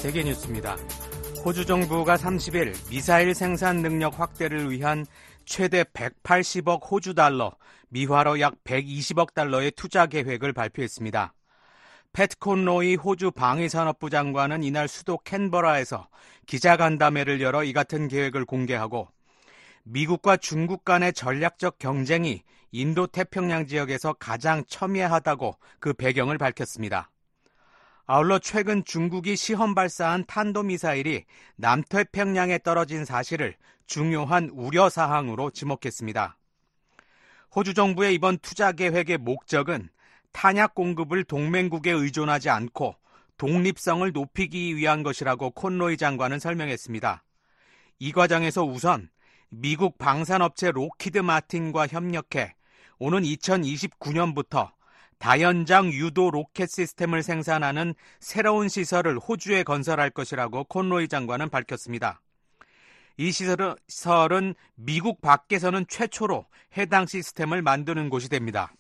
세계뉴스입니다. 호주 정부가 30일 미사일 생산 능력 확대를 위한 최대 180억 호주 달러, 미화로 약 120억 달러의 투자 계획을 발표했습니다. 팻 콘로이 호주 방위산업부 장관은 이날 수도 캔버라에서 기자간담회를 열어 이 같은 계획을 공개하고 미국과 중국 간의 전략적 경쟁이 인도태평양 지역에서 가장 첨예하다고 그 배경을 밝혔습니다. 아울러 최근 중국이 시험 발사한 탄도미사일이 남태평양에 떨어진 사실을 중요한 우려사항으로 지목했습니다. 호주 정부의 이번 투자 계획의 목적은 탄약 공급을 동맹국에 의존하지 않고 독립성을 높이기 위한 것이라고 콘로이 장관은 설명했습니다. 이 과정에서 우선 미국 방산업체 로키드 마틴과 협력해 오는 2029년부터 다연장 유도 로켓 시스템을 생산하는 새로운 시설을 호주에 건설할 것이라고 콘로이 장관은 밝혔습니다. 이 시설은 미국 밖에서는 최초로 해당 시스템을 만드는 곳이 됩니다.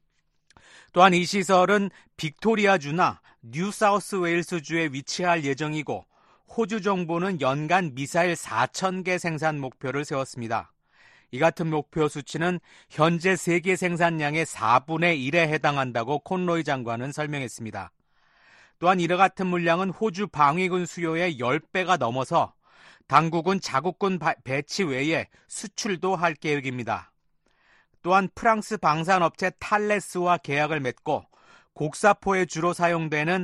또한 이 시설은 빅토리아주나 뉴사우스웨일스주에 위치할 예정이고 호주 정부는 연간 미사일 4,000개 생산 목표를 세웠습니다. 이 같은 목표 수치는 현재 세계 생산량의 4분의 1에 해당한다고 콘로이 장관은 설명했습니다. 또한 이와 같은 물량은 호주 방위군 수요의 10배가 넘어서 당국은 자국군 배치 외에 수출도 할 계획입니다. 또한 프랑스 방산업체 탈레스와 계약을 맺고 곡사포에 주로 사용되는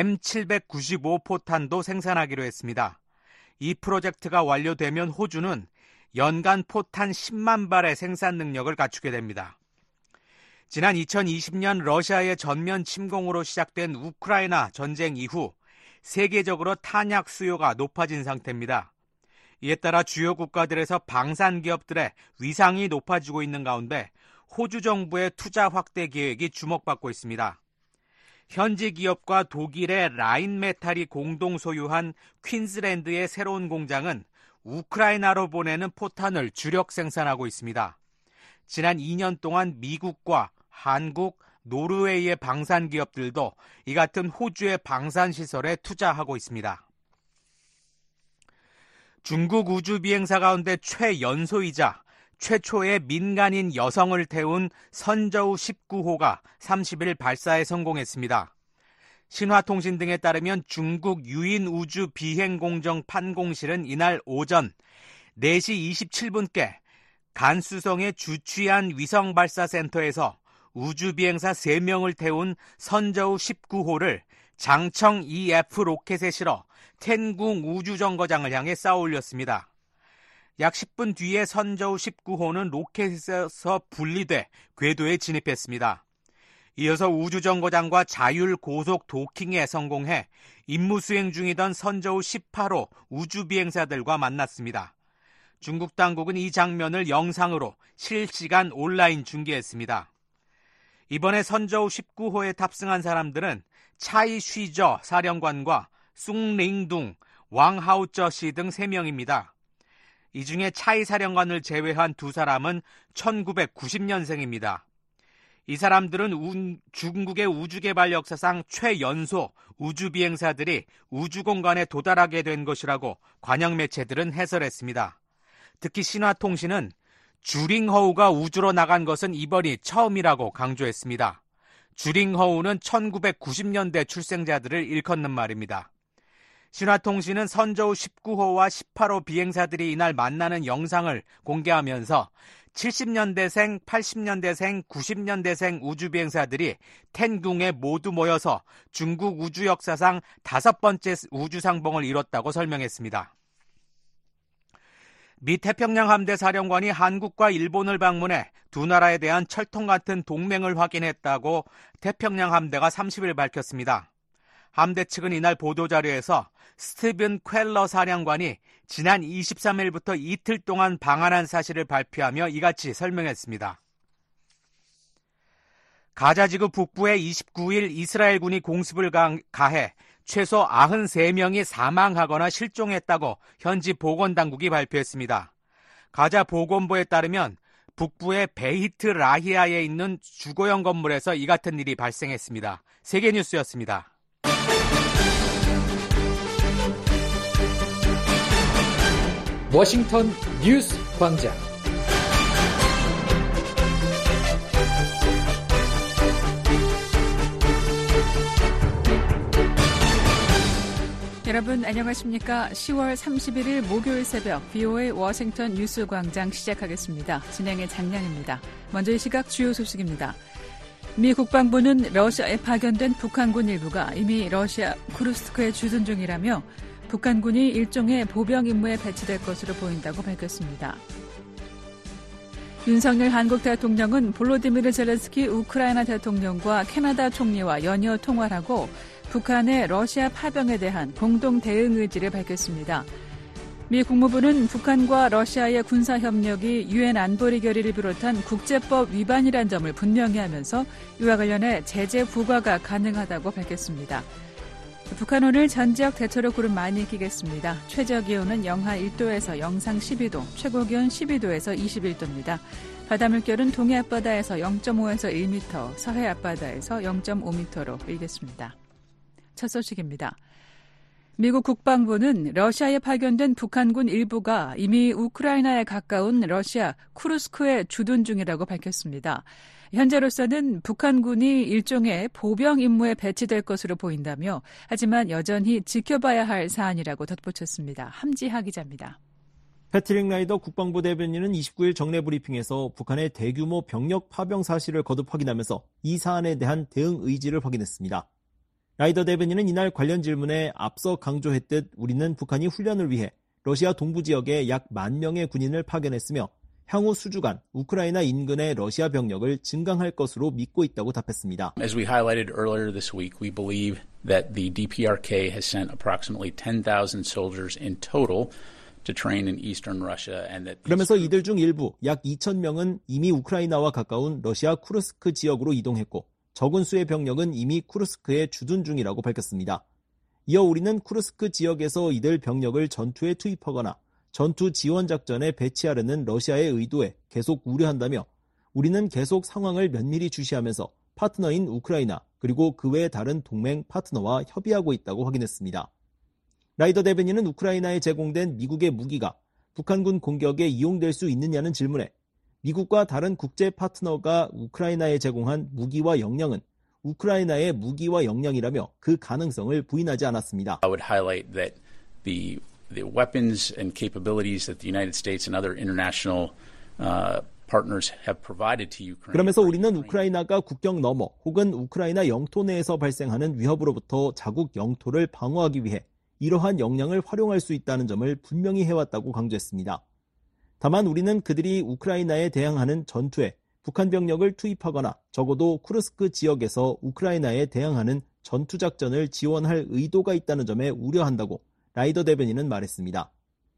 M795 포탄도 생산하기로 했습니다. 이 프로젝트가 완료되면 호주는 연간 포탄 10만 발의 생산 능력을 갖추게 됩니다. 지난 2020년 러시아의 전면 침공으로 시작된 우크라이나 전쟁 이후 세계적으로 탄약 수요가 높아진 상태입니다. 이에 따라 주요 국가들에서 방산 기업들의 위상이 높아지고 있는 가운데 호주 정부의 투자 확대 계획이 주목받고 있습니다. 현지 기업과 독일의 라인메탈이 공동 소유한 퀸즐랜드의 새로운 공장은 우크라이나로 보내는 포탄을 주력 생산하고 있습니다. 지난 2년 동안 미국과 한국, 노르웨이의 방산 기업들도 이 같은 호주의 방산 시설에 투자하고 있습니다. 중국 우주 비행사 가운데 최연소이자 최초의 민간인 여성을 태운 선저우 19호가 30일 발사에 성공했습니다. 신화통신 등에 따르면 중국 유인 우주 비행공정 판공실은 이날 오전 4시 27분께 간수성의 주취안 위성발사센터에서 우주비행사 3명을 태운 선저우 19호를 장청 EF 로켓에 실어 텐궁 우주정거장을 향해 쌓아 올렸습니다. 약 10분 뒤에 선저우 19호는 로켓에서 분리돼 궤도에 진입했습니다. 이어서 우주정거장과 자율 고속 도킹에 성공해 임무 수행 중이던 선저우 18호 우주비행사들과 만났습니다. 중국 당국은 이 장면을 영상으로 실시간 온라인 중계했습니다. 이번에 선저우 19호에 탑승한 사람들은 차이 쉬저 사령관과 숭링둥, 왕하우쩌 씨 등 3명입니다. 이 중에 차이 사령관을 제외한 2사람은 1990년생입니다. 이 사람들은 중국의 우주개발 역사상 최연소 우주비행사들이 우주공간에 도달하게 된 것이라고 관영 매체들은 해설했습니다. 특히 신화통신은 주링허우가 우주로 나간 것은 이번이 처음이라고 강조했습니다. 주링허우는 1990년대 출생자들을 일컫는 말입니다. 신화통신은 선저우 19호와 18호 비행사들이 이날 만나는 영상을 공개하면서 70년대생, 80년대생, 90년대생 우주비행사들이 텐궁에 모두 모여서 중국 우주 역사상 5번째 우주상봉을 이뤘다고 설명했습니다. 미 태평양 함대 사령관이 한국과 일본을 방문해 두 나라에 대한 철통 같은 동맹을 확인했다고 태평양 함대가 30일 밝혔습니다. 함대 측은 이날 보도자료에서 스티븐 퀘러 사령관이 지난 23일부터 이틀 동안 방한한 사실을 발표하며 이같이 설명했습니다. 가자지구 북부에 29일 이스라엘군이 공습을 가해 최소 93명이 사망하거나 실종했다고 현지 보건당국이 발표했습니다. 가자 보건부에 따르면 북부의 베이트 라히아에 있는 주거용 건물에서 이 같은 일이 발생했습니다. 세계뉴스였습니다. 워싱턴 뉴스 광장. 여러분 안녕하십니까? 10월 31일 목요일 새벽 VOA 워싱턴 뉴스 광장 시작하겠습니다. 진행의 장량입니다. 먼저 이 시각 주요 소식입니다. 미 국방부는 러시아에 파견된 북한군 일부가 이미 러시아 쿠르스크에 주둔 중이라며 북한군이 일종의 보병 임무에 배치될 것으로 보인다고 밝혔습니다. 윤석열 한국 대통령은 볼로디미르 젤렌스키 우크라이나 대통령과 캐나다 총리와 연이어 통화를 하고 북한의 러시아 파병에 대한 공동 대응 의지를 밝혔습니다. 미 국무부는 북한과 러시아의 군사협력이 유엔 안보리 결의를 비롯한 국제법 위반이란 점을 분명히 하면서 이와 관련해 제재 부과가 가능하다고 밝혔습니다. 북한 오늘 전 지역 대체로 구름 많이 끼겠습니다. 최저 기온은 영하 1도에서 영상 12도, 최고 기온 12도에서 21도입니다. 바다 물결은 동해 앞바다에서 0.5에서 1m, 서해 앞바다에서 0.5m로 일겠습니다. 첫 소식입니다. 미국 국방부는 러시아에 파견된 북한군 일부가 이미 우크라이나에 가까운 러시아 쿠르스크에 주둔 중이라고 밝혔습니다. 현재로서는 북한군이 일종의 보병 임무에 배치될 것으로 보인다며 하지만 여전히 지켜봐야 할 사안이라고 덧붙였습니다. 함지하 기자입니다. 패트릭 라이더 국방부 대변인은 29일 정례 브리핑에서 북한의 대규모 병력 파병 사실을 거듭 확인하면서 이 사안에 대한 대응 의지를 확인했습니다. 라이더 대변인은 이날 관련 질문에 앞서 강조했듯 우리는 북한이 훈련을 위해 러시아 동부 지역에 약 10,000명의 군인을 파견했으며 향후 수주간 우크라이나 인근의 러시아 병력을 증강할 것으로 믿고 있다고 답했습니다. As we highlighted earlier this week, we believe that the DPRK has sent approximately 10,000 soldiers in total to train in eastern Russia and that 그러면서 이들 중 일부 약 2,000명은 이미 우크라이나와 가까운 러시아 쿠르스크 지역으로 이동했고 적은 수의 병력은 이미 쿠르스크에 주둔 중이라고 밝혔습니다. 이어 우리는 쿠르스크 지역에서 이들 병력을 전투에 투입하거나 전투 지원 작전에 배치하려는 러시아의 의도에 계속 우려한다며 우리는 계속 상황을 면밀히 주시하면서 파트너인 우크라이나 그리고 그 외의 다른 동맹 파트너와 협의하고 있다고 확인했습니다. 라이더 대변인은 우크라이나에 제공된 미국의 무기가 북한군 공격에 이용될 수 있느냐는 질문에 미국과 다른 국제 파트너가 우크라이나에 제공한 무기와 역량은 우크라이나의 무기와 역량이라며 그 가능성을 부인하지 않았습니다. I would highlight that the weapons and capabilities that the United States and other international partners have provided to Ukraine. 그러면서 우리는 우크라이나가 국경 너머 혹은 우크라이나 영토 내에서 발생하는 위협으로부터 자국 영토를 방어하기 위해 이러한 역량을 활용할 수 있다는 점을 분명히 해왔다고 강조했습니다. 다만 우리는 그들이 우크라이나에 대항하는 전투에 북한 병력을 투입하거나 적어도 쿠르스크 지역에서 우크라이나에 대항하는 전투작전을 지원할 의도가 있다는 점에 우려한다고 라이더 대변인은 말했습니다.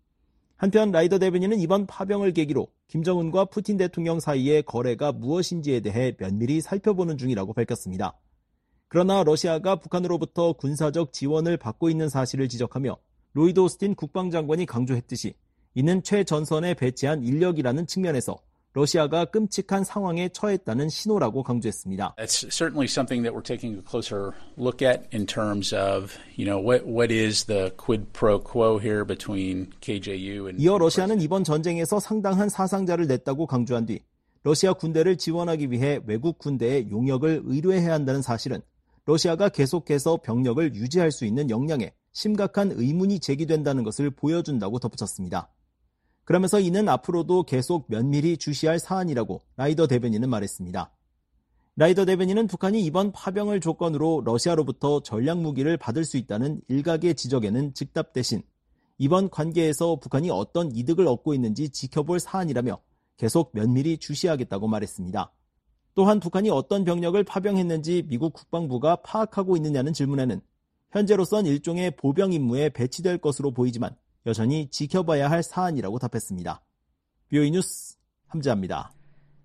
한편 라이더 대변인은 이번 파병을 계기로 김정은과 푸틴 대통령 사이의 거래가 무엇인지에 대해 면밀히 살펴보는 중이라고 밝혔습니다. 그러나 러시아가 북한으로부터 군사적 지원을 받고 있는 사실을 지적하며 로이드 오스틴 국방장관이 강조했듯이 이는 최전선에 배치한 인력이라는 측면에서 러시아가 끔찍한 상황에 처했다는 신호라고 강조했습니다. That's certainly something that we're taking a closer look at in terms of, what is the quid pro quo here between KJU and 이어 러시아는 이번 전쟁에서 상당한 사상자를 냈다고 강조한 뒤 러시아 군대를 지원하기 위해 외국 군대의 용역을 의뢰해야 한다는 사실은 러시아가 계속해서 병력을 유지할 수 있는 역량에 심각한 의문이 제기된다는 것을 보여준다고 덧붙였습니다. 그러면서 이는 앞으로도 계속 면밀히 주시할 사안이라고 라이더 대변인은 말했습니다. 라이더 대변인은 북한이 이번 파병을 조건으로 러시아로부터 전략무기를 받을 수 있다는 일각의 지적에는 즉답 대신 이번 관계에서 북한이 어떤 이득을 얻고 있는지 지켜볼 사안이라며 계속 면밀히 주시하겠다고 말했습니다. 또한 북한이 어떤 병력을 파병했는지 미국 국방부가 파악하고 있느냐는 질문에는 현재로선 일종의 보병 임무에 배치될 것으로 보이지만 여전히 지켜봐야 할 사안이라고 답했습니다. VOA 뉴스 함지아입니다.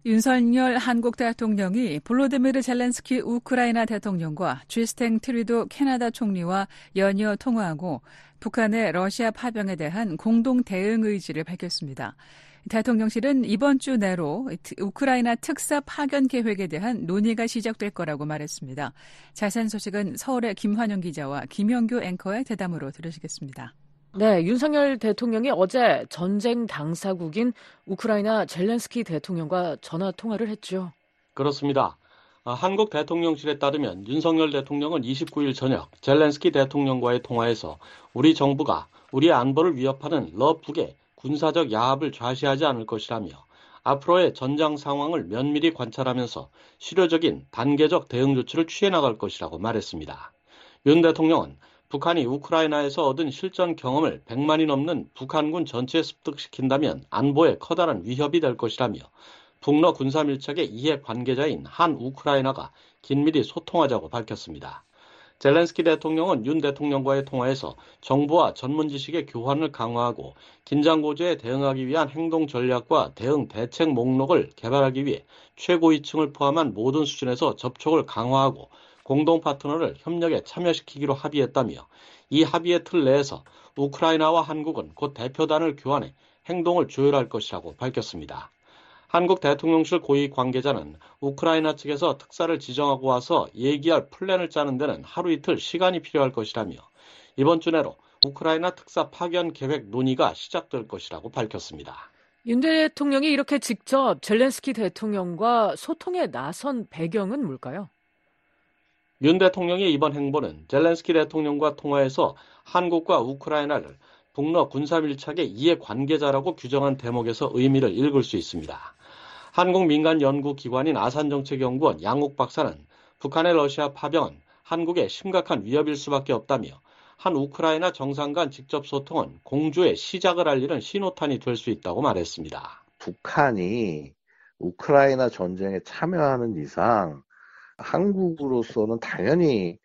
윤석열 한국 대통령이 볼로디미르 젤렌스키 우크라이나 대통령과 주스틴 트루도 캐나다 총리와 연이어 통화하고 북한의 러시아 파병에 대한 공동 대응 의지를 밝혔습니다. 대통령실은 이번 주 내로 우크라이나 특사 파견 계획에 대한 논의가 시작될 거라고 말했습니다. 자세한 소식은 서울의 김환영 기자와 김영규 앵커의 대담으로 들으시겠습니다. 네, 윤석열 대통령이 어제 전쟁 당사국인 우크라이나 젤렌스키 대통령과 전화 통화를 했죠. 그렇습니다. 한국 대통령실에 따르면 윤석열 대통령은 29일 저녁 젤렌스키 대통령과의 통화에서 우리 정부가 우리의 안보를 위협하는 러북의 군사적 야합을 좌시하지 않을 것이라며 앞으로의 전장 상황을 면밀히 관찰하면서 실효적인 단계적 대응 조치를 취해 나갈 것이라고 말했습니다. 윤 대통령은 북한이 우크라이나에서 얻은 실전 경험을 100만이 넘는 북한군 전체에 습득시킨다면 안보에 커다란 위협이 될 것이라며 북러 군사 밀착의 이해 관계자인 한 우크라이나가 긴밀히 소통하자고 밝혔습니다. 젤렌스키 대통령은 윤 대통령과의 통화에서 정보와 전문 지식의 교환을 강화하고 긴장 고조에 대응하기 위한 행동 전략과 대응 대책 목록을 개발하기 위해 최고위층을 포함한 모든 수준에서 접촉을 강화하고 공동 파트너를 협력에 참여시키기로 합의했다며 이 합의의 틀 내에서 우크라이나와 한국은 곧 대표단을 교환해 행동을 조율할 것이라고 밝혔습니다. 한국 대통령실 고위 관계자는 우크라이나 측에서 특사를 지정하고 와서 얘기할 플랜을 짜는 데는 하루 이틀 시간이 필요할 것이라며 이번 주 내로 우크라이나 특사 파견 계획 논의가 시작될 것이라고 밝혔습니다. 윤 대통령이 이렇게 직접 젤렌스키 대통령과 소통에 나선 배경은 뭘까요? 윤 대통령의 이번 행보는 젤렌스키 대통령과 통화에서 한국과 우크라이나를 북러 군사 밀착의 이해 관계자라고 규정한 대목에서 의미를 읽을 수 있습니다. 한국 민간 연구기관인 아산정책연구원 양욱 박사는 북한의 러시아 파병은 한국에 심각한 위협일 수밖에 없다며 한 우크라이나 정상 간 직접 소통은 공조의 시작을 알리는 신호탄이 될 수 있다고 말했습니다. 북한이 우크라이나 전쟁에 참여하는 이상 한국으로서는 당연히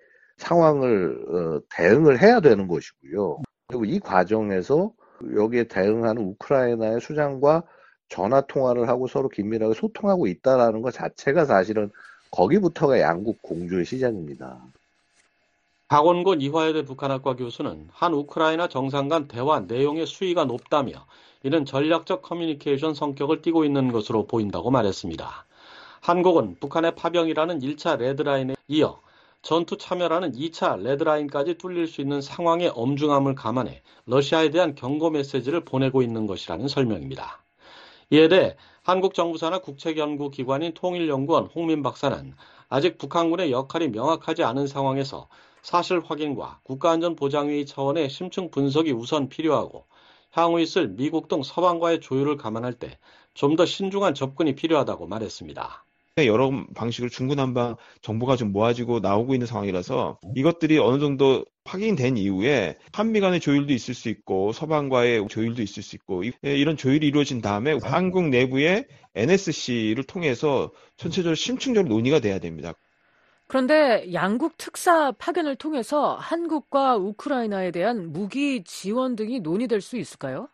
상황을 대응을 해야 되는 것이고요. 그리고 이 과정에서 여기에 대응하는 우크라이나의 수장과 전화 통화를 하고 서로 긴밀하게 소통하고 있다는 것 자체가 사실은 거기부터가 양국 공조의 시작입니다. 박원곤 이화여대 북한학과 교수는 한 우크라이나 정상 간 대화 내용의 수위가 높다며 이는 전략적 커뮤니케이션 성격을 띠고 있는 것으로 보인다고 말했습니다. 한국은 북한의 파병이라는 1차 레드라인에 이어 전투 참여라는 2차 레드라인까지 뚫릴 수 있는 상황의 엄중함을 감안해 러시아에 대한 경고 메시지를 보내고 있는 것이라는 설명입니다. 이에 대해 한국 정부 산하 국책연구기관인 통일연구원 홍민 박사는 아직 북한군의 역할이 명확하지 않은 상황에서 사실 확인과 국가안전보장회의 차원의 심층 분석이 우선 필요하고 향후 있을 미국 등 서방과의 조율을 감안할 때 좀 더 신중한 접근이 필요하다고 말했습니다. 여러 방식으로 중구난방 정보가 좀 모아지고 나오고 있는 상황이라서 이것들이 어느 정도 확인된 이후에 한미 간의 조율도 있을 수 있고 서방과의 조율도 있을 수 있고 이런 조율이 이루어진 다음에 한국 내부의 NSC를 통해서 전체적으로 심층적으로 논의가 돼야 됩니다. 그런데 양국 특사 파견을 통해서 한국과 우크라이나에 대한 무기 지원 등이 논의될 수 있을까요?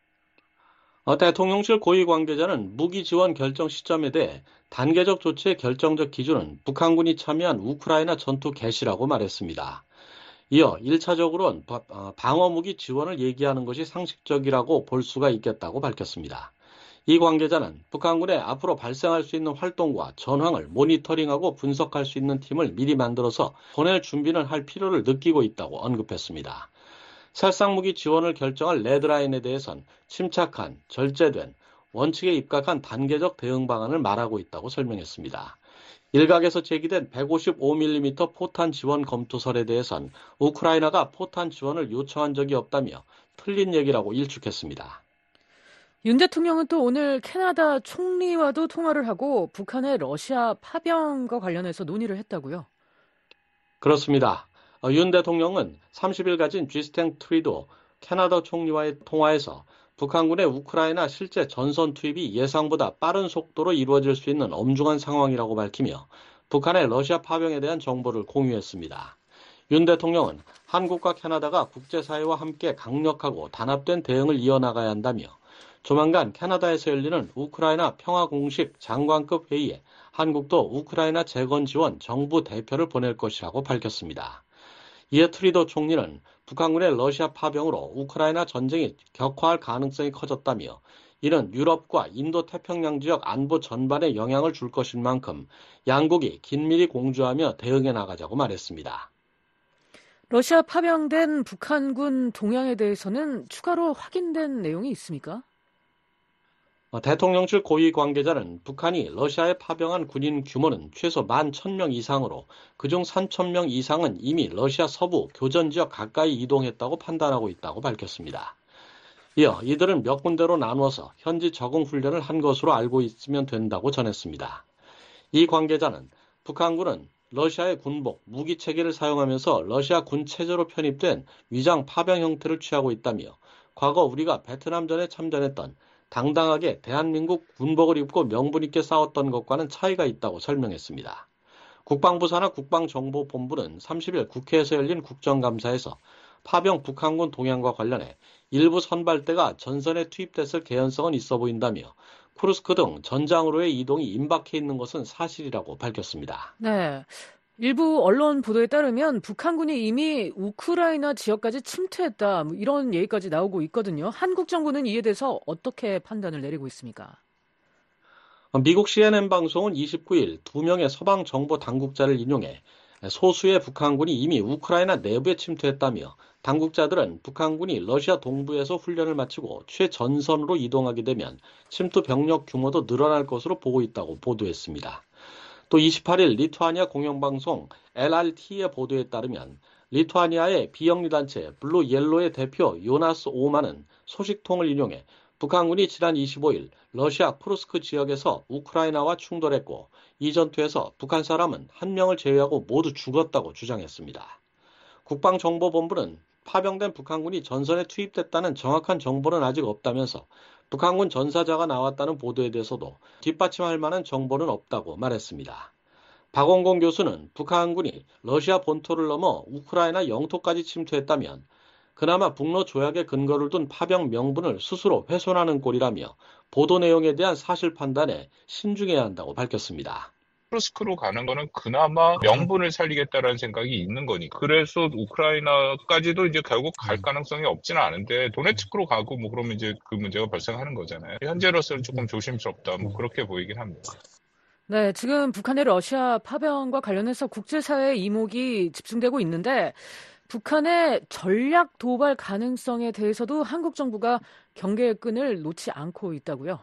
대통령실 고위 관계자는 무기 지원 결정 시점에 대해 단계적 조치의 결정적 기준은 북한군이 참여한 우크라이나 전투 개시라고 말했습니다. 이어 1차적으로는 방어무기 지원을 얘기하는 것이 상식적이라고 볼 수가 있겠다고 밝혔습니다. 이 관계자는 북한군의 앞으로 발생할 수 있는 활동과 전황을 모니터링하고 분석할 수 있는 팀을 미리 만들어서 보낼 준비는 할 필요를 느끼고 있다고 언급했습니다. 살상무기 지원을 결정할 레드라인에 대해선 침착한, 절제된, 원칙에 입각한 단계적 대응 방안을 말하고 있다고 설명했습니다. 일각에서 제기된 155mm 포탄 지원 검토설에 대해선 우크라이나가 포탄 지원을 요청한 적이 없다며 틀린 얘기라고 일축했습니다. 윤 대통령은 또 오늘 캐나다 총리와도 통화를 하고 북한의 러시아 파병과 관련해서 논의를 했다고요? 그렇습니다. 윤 대통령은 30일 가진 지스탱 트리도 캐나다 총리와의 통화에서 북한군의 우크라이나 실제 전선 투입이 예상보다 빠른 속도로 이루어질 수 있는 엄중한 상황이라고 밝히며 북한의 러시아 파병에 대한 정보를 공유했습니다. 윤 대통령은 한국과 캐나다가 국제사회와 함께 강력하고 단합된 대응을 이어나가야 한다며 조만간 캐나다에서 열리는 우크라이나 평화공식 장관급 회의에 한국도 우크라이나 재건 지원 정부 대표를 보낼 것이라고 밝혔습니다. 이에 트리도 총리는 북한군의 러시아 파병으로 우크라이나 전쟁이 격화할 가능성이 커졌다며 이는 유럽과 인도 태평양 지역 안보 전반에 영향을 줄 것인 만큼 양국이 긴밀히 공조하며 대응해 나가자고 말했습니다. 러시아 파병된 북한군 동향에 대해서는 추가로 확인된 내용이 있습니까? 대통령실 고위 관계자는 북한이 러시아에 파병한 군인 규모는 최소 11,000명 이상으로 그중 3,000명 이상은 이미 러시아 서부 교전 지역 가까이 이동했다고 판단하고 있다고 밝혔습니다. 이어 이들은 몇 군데로 나누어서 현지 적응 훈련을 한 것으로 알고 있으면 된다고 전했습니다. 이 관계자는 북한군은 러시아의 군복, 무기 체계를 사용하면서 러시아 군 체제로 편입된 위장 파병 형태를 취하고 있다며 과거 우리가 베트남전에 참전했던 당당하게 대한민국 군복을 입고 명분 있게 싸웠던 것과는 차이가 있다고 설명했습니다. 국방부 산하 국방정보본부는 30일 국회에서 열린 국정감사에서 파병 북한군 동향과 관련해 일부 선발대가 전선에 투입됐을 개연성은 있어 보인다며 쿠르스크 등 전장으로의 이동이 임박해 있는 것은 사실이라고 밝혔습니다. 네. 일부 언론 보도에 따르면 북한군이 이미 우크라이나 지역까지 침투했다, 이런 얘기까지 나오고 있거든요. 한국 정부는 이에 대해서 어떻게 판단을 내리고 있습니까? 미국 CNN 방송은 29일 2명의 서방 정보 당국자를 인용해 소수의 북한군이 이미 우크라이나 내부에 침투했다며 당국자들은 북한군이 러시아 동부에서 훈련을 마치고 최전선으로 이동하게 되면 침투 병력 규모도 늘어날 것으로 보고 있다고 보도했습니다. 또 28일 리투아니아 공영방송 LRT의 보도에 따르면 리투아니아의 비영리단체 블루 옐로의 대표 요나스 오만은 소식통을 인용해 북한군이 지난 25일 러시아 쿠르스크 지역에서 우크라이나와 충돌했고 이 전투에서 북한 사람은 1명을 제외하고 모두 죽었다고 주장했습니다. 국방정보본부는 파병된 북한군이 전선에 투입됐다는 정확한 정보는 아직 없다면서 북한군 전사자가 나왔다는 보도에 대해서도 뒷받침할 만한 정보는 없다고 말했습니다. 박원공 교수는 북한군이 러시아 본토를 넘어 우크라이나 영토까지 침투했다면 그나마 북러 조약에 근거를 둔 파병 명분을 스스로 훼손하는 꼴이라며 보도 내용에 대한 사실 판단에 신중해야 한다고 밝혔습니다. 쿠르스크로 가는 거는 그나마 명분을 살리겠다라는 생각이 있는 거니까. 그래서 우크라이나까지도 이제 결국 갈 가능성이 없지는 않은데 도네츠크로 가고 뭐 그러면 이제 그 문제가 발생하는 거잖아요. 현재로서는 조금 조심스럽다. 뭐 그렇게 보이긴 합니다. 네, 지금 북한의 러시아 파병과 관련해서 국제사회의 이목이 집중되고 있는데 북한의 전략 도발 가능성에 대해서도 한국 정부가 경계의 끈을 놓지 않고 있다고요?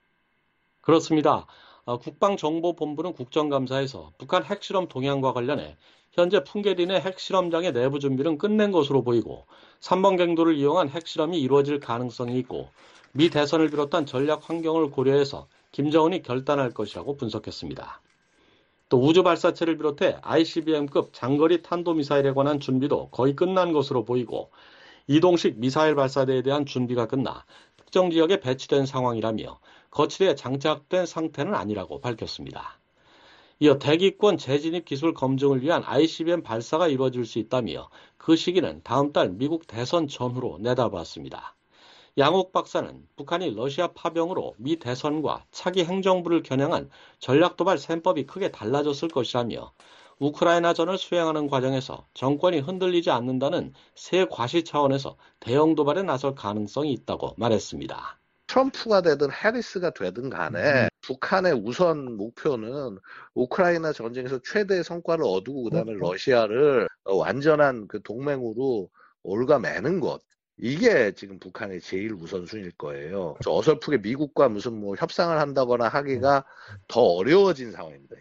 그렇습니다. 국방정보본부는 국정감사에서 북한 핵실험 동향과 관련해 현재 풍계린의 핵실험장의 내부 준비는 끝낸 것으로 보이고 3번 갱도를 이용한 핵실험이 이루어질 가능성이 있고 미 대선을 비롯한 전략 환경을 고려해서 김정은이 결단할 것이라고 분석했습니다. 또 우주발사체를 비롯해 ICBM급 장거리 탄도미사일에 관한 준비도 거의 끝난 것으로 보이고 이동식 미사일 발사대에 대한 준비가 끝나 특정 지역에 배치된 상황이라며 거칠에 장착된 상태는 아니라고 밝혔습니다. 이어 대기권 재진입 기술 검증을 위한 ICBM 발사가 이루어질 수 있다며 그 시기는 다음 달 미국 대선 전후로 내다봤습니다. 양옥 박사는 북한이 러시아 파병으로 미 대선과 차기 행정부를 겨냥한 전략도발 셈법이 크게 달라졌을 것이라며 우크라이나전을 수행하는 과정에서 정권이 흔들리지 않는다는 새 과시 차원에서 대형 도발에 나설 가능성이 있다고 말했습니다. 트럼프가 되든 해리스가 되든 간에 북한의 우선 목표는 우크라이나 전쟁에서 최대의 성과를 얻고 그다음에 러시아를 완전한 그 동맹으로 올가매는 것. 이게 지금 북한의 제일 우선순위일 거예요. 어설프게 미국과 무슨 뭐 협상을 한다거나 하기가 더 어려워진 상황입니다.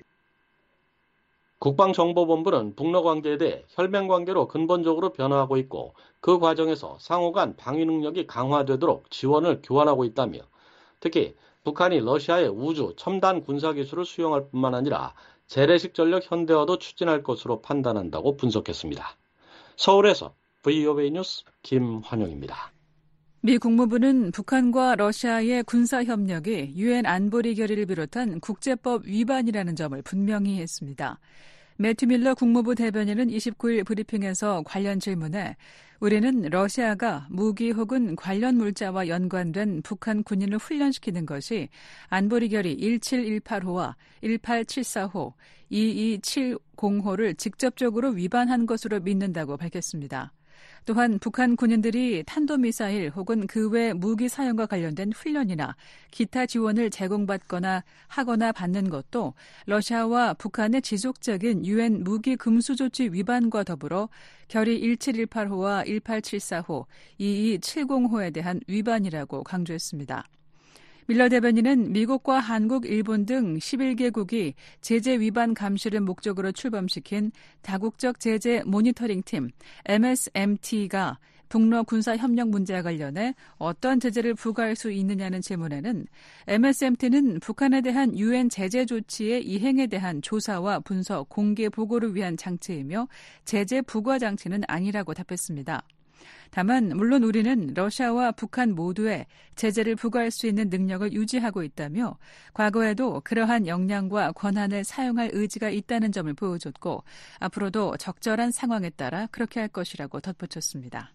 국방정보본부는 북러 관계에 대해 혈맹 관계로 근본적으로 변화하고 있고 그 과정에서 상호 간 방위 능력이 강화되도록 지원을 교환하고 있다며 특히 북한이 러시아의 우주 첨단 군사 기술을 수용할 뿐만 아니라 재래식 전력 현대화도 추진할 것으로 판단한다고 분석했습니다. 서울에서 VOA 뉴스 김환영입니다. 미 국무부는 북한과 러시아의 군사협력이 유엔 안보리 결의를 비롯한 국제법 위반이라는 점을 분명히 했습니다. 매튜 밀러 국무부 대변인은 29일 브리핑에서 관련 질문에 우리는 러시아가 무기 혹은 관련 물자와 연관된 북한 군인을 훈련시키는 것이 안보리 결의 1718호와 1874호, 2270호를 직접적으로 위반한 것으로 믿는다고 밝혔습니다. 또한 북한 군인들이 탄도미사일 혹은 그 외 무기 사용과 관련된 훈련이나 기타 지원을 제공받거나 하거나 받는 것도 러시아와 북한의 지속적인 유엔 무기 금수 조치 위반과 더불어 결의 1718호와 1874호, 2270호에 대한 위반이라고 강조했습니다. 밀러 대변인은 미국과 한국, 일본 등 11개국이 제재 위반 감시를 목적으로 출범시킨 다국적 제재 모니터링팀 MSMT가 북러 군사협력 문제와 관련해 어떤 제재를 부과할 수 있느냐는 질문에는 MSMT는 북한에 대한 유엔 제재 조치의 이행에 대한 조사와 분석, 공개 보고를 위한 장치이며 제재 부과 장치는 아니라고 답했습니다. 다만 물론 우리는 러시아와 북한 모두에 제재를 부과할 수 있는 능력을 유지하고 있다며 과거에도 그러한 역량과 권한을 사용할 의지가 있다는 점을 보여줬고 앞으로도 적절한 상황에 따라 그렇게 할 것이라고 덧붙였습니다.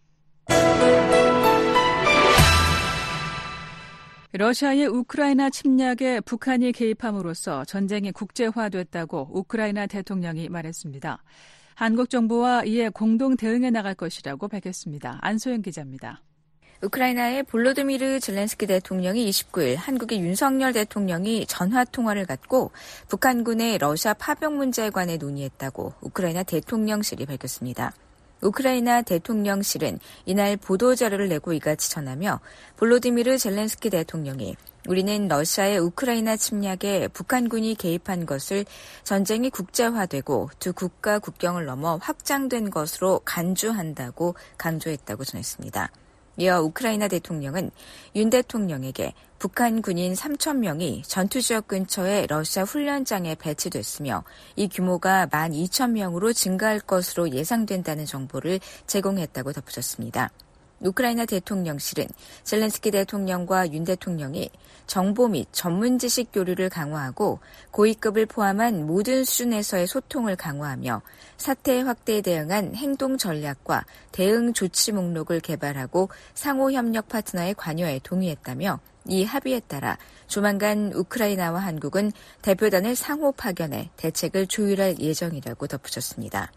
러시아의 우크라이나 침략에 북한이 개입함으로써 전쟁이 국제화됐다고 우크라이나 대통령이 말했습니다. 한국 정부와 이에 공동 대응해 나갈 것이라고 밝혔습니다. 안소영 기자입니다. 우크라이나의 볼로디미르 젤렌스키 대통령이 29일 한국의 윤석열 대통령이 전화통화를 갖고 북한군의 러시아 파병 문제에 관해 논의했다고 우크라이나 대통령실이 밝혔습니다. 우크라이나 대통령실은 이날 보도자료를 내고 이같이 전하며 볼로디미르 젤렌스키 대통령이 우리는 러시아의 우크라이나 침략에 북한군이 개입한 것을 전쟁이 국제화되고 두 국가 국경을 넘어 확장된 것으로 간주한다고 강조했다고 전했습니다. 이어 우크라이나 대통령은 윤 대통령에게 북한 군인 3,000명이 전투지역 근처의 러시아 훈련장에 배치됐으며 이 규모가 12,000명으로 증가할 것으로 예상된다는 정보를 제공했다고 덧붙였습니다. 우크라이나 대통령실은 젤렌스키 대통령과 윤 대통령이 정보 및 전문 지식 교류를 강화하고 고위급을 포함한 모든 수준에서의 소통을 강화하며 사태 확대에 대응한 행동 전략과 대응 조치 목록을 개발하고 상호 협력 파트너의 관여에 동의했다며 이 합의에 따라 조만간 우크라이나와 한국은 대표단을 상호 파견해 대책을 조율할 예정이라고 덧붙였습니다.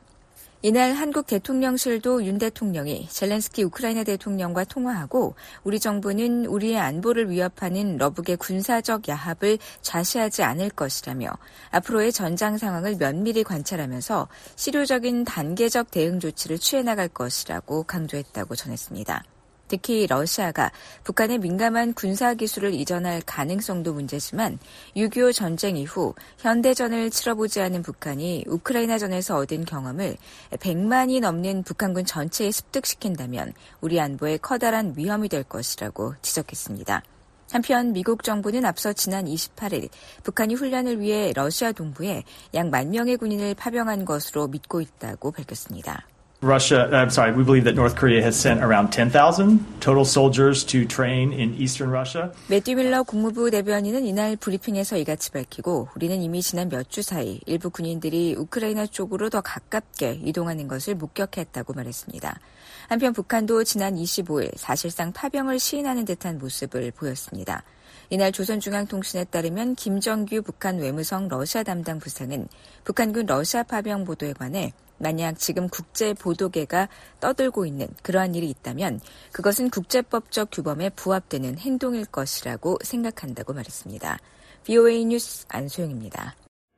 이날 한국 대통령실도 윤 대통령이 젤렌스키 우크라이나 대통령과 통화하고 우리 정부는 우리의 안보를 위협하는 러북의 군사적 야합을 좌시하지 않을 것이라며 앞으로의 전장 상황을 면밀히 관찰하면서 실효적인 단계적 대응 조치를 취해 나갈 것이라고 강조했다고 전했습니다. 특히 러시아가 북한의 민감한 군사기술을 이전할 가능성도 문제지만 6.25 전쟁 이후 현대전을 치러보지 않은 북한이 우크라이나전에서 얻은 경험을 100만이 넘는 북한군 전체에 습득시킨다면 우리 안보에 커다란 위험이 될 것이라고 지적했습니다. 한편 미국 정부는 앞서 지난 28일 북한이 훈련을 위해 러시아 동부에 약 10,000명의 군인을 파병한 것으로 믿고 있다고 밝혔습니다. we believe that North Korea has sent around 10,000 total soldiers to train in eastern Russia. 매튜 밀러 국무부 대변인은 이날 브리핑에서 이같이 밝히고 우리는 이미 지난 몇 주 사이 일부 군인들이 우크라이나 쪽으로 더 가깝게 이동하는 것을 목격했다고 말했습니다. 한편 북한도 지난 25일 사실상 파병을 시인하는 듯한 모습을 보였습니다. 이날 조선중앙통신에 따르면 김정규 북한 외무성 러시아 담당 부상은 북한군 러시아 파병 보도에 관해 만약 지금 국제 보도계가 떠들고 있는 그러한 일이 있다면 그것은 국제법적 규범에 부합되는 행동일 것이라고 생각한다고 말했습니다. VOA 뉴스 안소영입니다.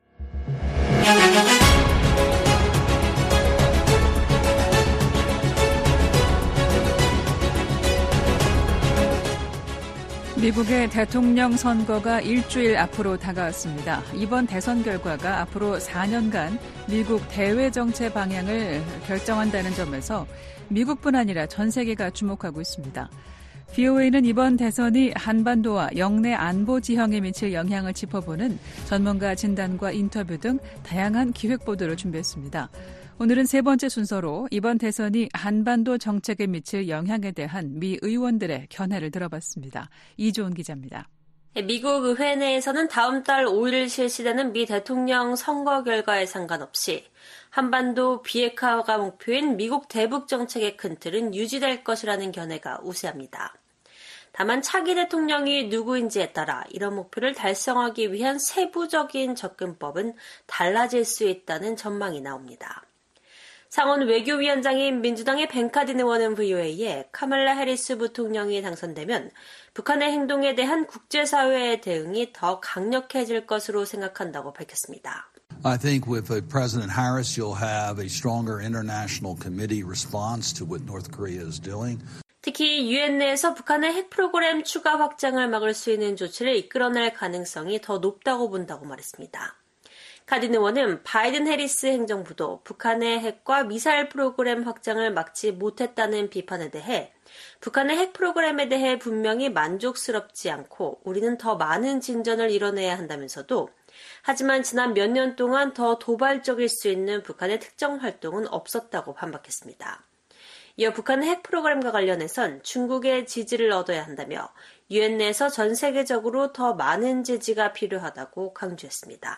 미국의 대통령 선거가 일주일 앞으로 다가왔습니다. 이번 대선 결과가 앞으로 4년간 미국 대외 정책 방향을 결정한다는 점에서 미국뿐 아니라 전 세계가 주목하고 있습니다. VOA는 이번 대선이 한반도와 영내 안보 지형에 미칠 영향을 짚어보는 전문가 진단과 인터뷰 등 다양한 기획 보도를 준비했습니다. 오늘은 세 번째 순서로 이번 대선이 한반도 정책에 미칠 영향에 대한 미 의원들의 견해를 들어봤습니다. 이조은 기자입니다. 미국 의회 내에서는 다음 달 5일 실시되는 미 대통령 선거 결과에 상관없이 한반도 비핵화가 목표인 미국 대북 정책의 큰 틀은 유지될 것이라는 견해가 우세합니다. 다만 차기 대통령이 누구인지에 따라 이런 목표를 달성하기 위한 세부적인 접근법은 달라질 수 있다는 전망이 나옵니다. 상원 외교위원장인 민주당의 벤 카딘 의원은 VOA에 카말라 해리스 부통령이 당선되면 북한의 행동에 대한 국제사회의 대응이 더 강력해질 것으로 생각한다고 밝혔습니다. I think with President Harris, you'll have a stronger international committee response to what North Korea is doing. 특히 유엔 내에서 북한의 핵 프로그램 추가 확장을 막을 수 있는 조치를 이끌어낼 가능성이 더 높다고 본다고 말했습니다. 카딘 의원은 바이든 해리스 행정부도 북한의 핵과 미사일 프로그램 확장을 막지 못했다는 비판에 대해 북한의 핵 프로그램에 대해 분명히 만족스럽지 않고 우리는 더 많은 진전을 이뤄내야 한다면서도 하지만 지난 몇 년 동안 더 도발적일 수 있는 북한의 특정 활동은 없었다고 반박했습니다. 이어 북한의 핵 프로그램과 관련해선 중국의 지지를 얻어야 한다며 유엔 내에서 전 세계적으로 더 많은 지지가 필요하다고 강조했습니다.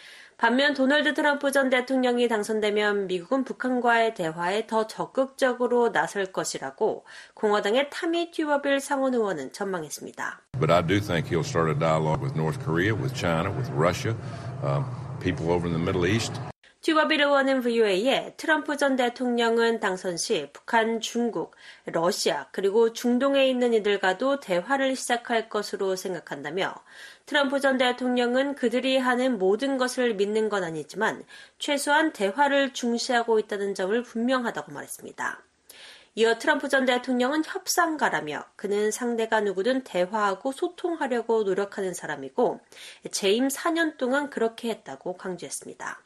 반면 도널드 트럼프 전 대통령이 당선되면 미국은 북한과의 대화에 더 적극적으로 나설 것이라고 공화당의 타미 튜버빌 상원 의원은 전망했습니다. But I do think he'll start a dialogue with North Korea, with China, with Russia, people over in the Middle East. 튜버빌 의원은 VOA에 트럼프 전 대통령은 당선 시 북한, 중국, 러시아 그리고 중동에 있는 이들과도 대화를 시작할 것으로 생각한다며 트럼프 전 대통령은 그들이 하는 모든 것을 믿는 건 아니지만 최소한 대화를 중시하고 있다는 점을 분명하다고 말했습니다. 이어 트럼프 전 대통령은 협상가라며 그는 상대가 누구든 대화하고 소통하려고 노력하는 사람이고 재임 4년 동안 그렇게 했다고 강조했습니다.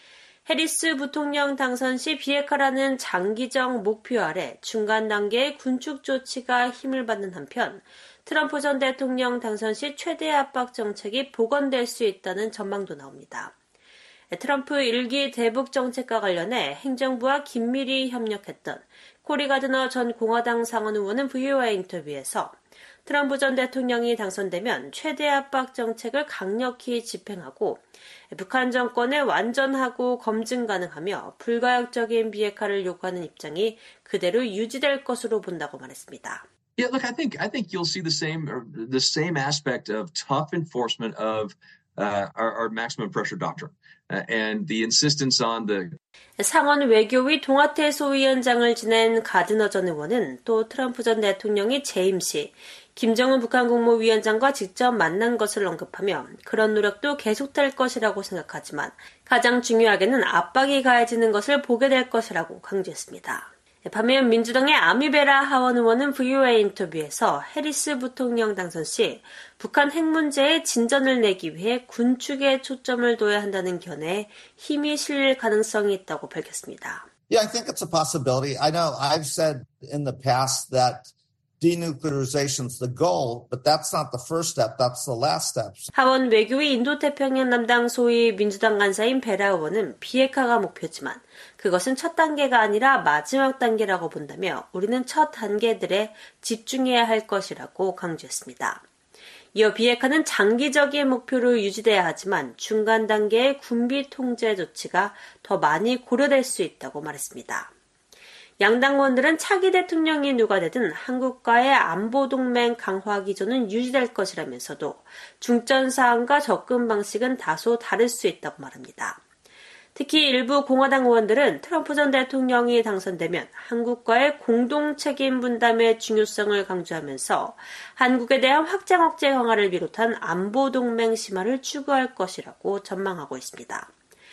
해리스 부통령 당선 시 비핵화라는 장기적 목표 아래 중간 단계의 군축 조치가 힘을 받는 한편 트럼프 전 대통령 당선 시 최대 압박 정책이 복원될 수 있다는 전망도 나옵니다. 트럼프 1기 대북 정책과 관련해 행정부와 긴밀히 협력했던 코리 가드너 전 공화당 상원 의원은 VOA 인터뷰에서 트럼프 전 대통령이 당선되면 최대 압박 정책을 강력히 집행하고 북한 정권에 완전하고 검증 가능하며 불가역적인 비핵화를 요구하는 입장이 그대로 유지될 것으로 본다고 말했습니다. Yeah, look, I think you'll see the same aspect of tough enforcement of our maximum pressure doctrine and the insistence on the 상원 외교위 동아태 소위원장을 지낸 가드너 전 의원은 또 트럼프 전 대통령이 재임 시 김정은 북한 국무위원장과 직접 만난 것을 언급하며 그런 노력도 계속될 것이라고 생각하지만 가장 중요하게는 압박이 가해지는 것을 보게 될 것이라고 강조했습니다. 반면 민주당의 아미베라 하원 의원은 VOA 인터뷰에서 해리스 부통령 당선 시 북한 핵 문제에 진전을 내기 위해 군축에 초점을 둬야 한다는 견해에 힘이 실릴 가능성이 있다고 밝혔습니다. Yeah, I think it's a possibility. I know I've said in the past that denuclearization is the goal, but that's not the first step, that's the last step. 하원 외교위 인도태평양 담당 소위 민주당 간사인 베라 의원은 비핵화가 목표지만 그것은 첫 단계가 아니라 마지막 단계라고 본다며 우리는 첫 단계들에 집중해야 할 것이라고 강조했습니다. 이어 비핵화는 장기적인 목표로 유지돼야 하지만 중간 단계의 군비 통제 조치가 더 많이 고려될 수 있다고 말했습니다. 양당 의원들은 차기 대통령이 누가 되든 한국과의 안보동맹 강화 기조는 유지될 것이라면서도 중점 사안과 접근 방식은 다소 다를 수 있다고 말합니다. 특히 일부 공화당 의원들은 트럼프 전 대통령이 당선되면 한국과의 공동 책임 분담의 중요성을 강조하면서 한국에 대한 확장 억제 강화를 비롯한 안보동맹 심화를 추구할 것이라고 전망하고 있습니다.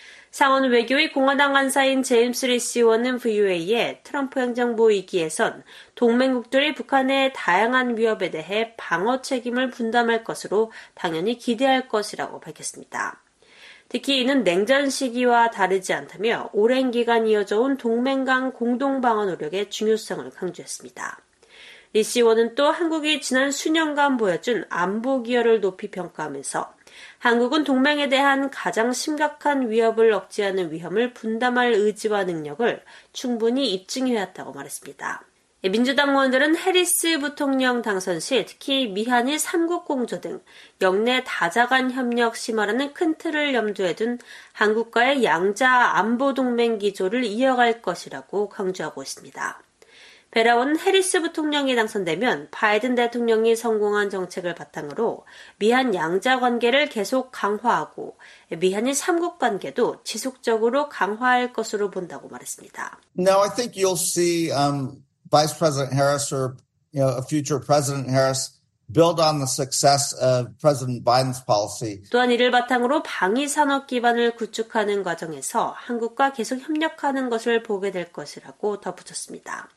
상원 외교위 공화당 간사인 제임스 리시 의원은 VOA에 트럼프 행정부 2기에선 동맹국들이 북한의 다양한 위협에 대해 방어 책임을 분담할 것으로 당연히 기대할 것이라고 밝혔습니다. 특히 이는 냉전 시기와 다르지 않다며 오랜 기간 이어져온 동맹 간 공동 방어 노력의 중요성을 강조했습니다. 리시 의원은 또 한국이 지난 수년간 보여준 안보 기여를 높이 평가하면서 한국은 동맹에 대한 가장 심각한 위협을 억제하는 위험을 분담할 의지와 능력을 충분히 입증해왔다고 말했습니다. 민주당 의원들은 해리스 부통령 당선 시 특히 미한일 3국 공조 등 영내 다자간 협력 심화라는 큰 틀을 염두에 둔 한국과의 양자 안보 동맹 기조를 이어갈 것이라고 강조하고 있습니다. 베라원은 해리스 부통령이 당선되면 바이든 대통령이 성공한 정책을 바탕으로 미한 양자 관계를 계속 강화하고 미한일 3국 관계도 지속적으로 강화할 것으로 본다고 말했습니다. No, I think you'll see Vice President Harris or a future President Harris build on the success of President Biden's policy. 또한 이를 바탕으로 방위 산업 기반을 구축하는 과정에서 한국과 계속 협력하는 것을 보게 될 것이라고 덧붙였습니다.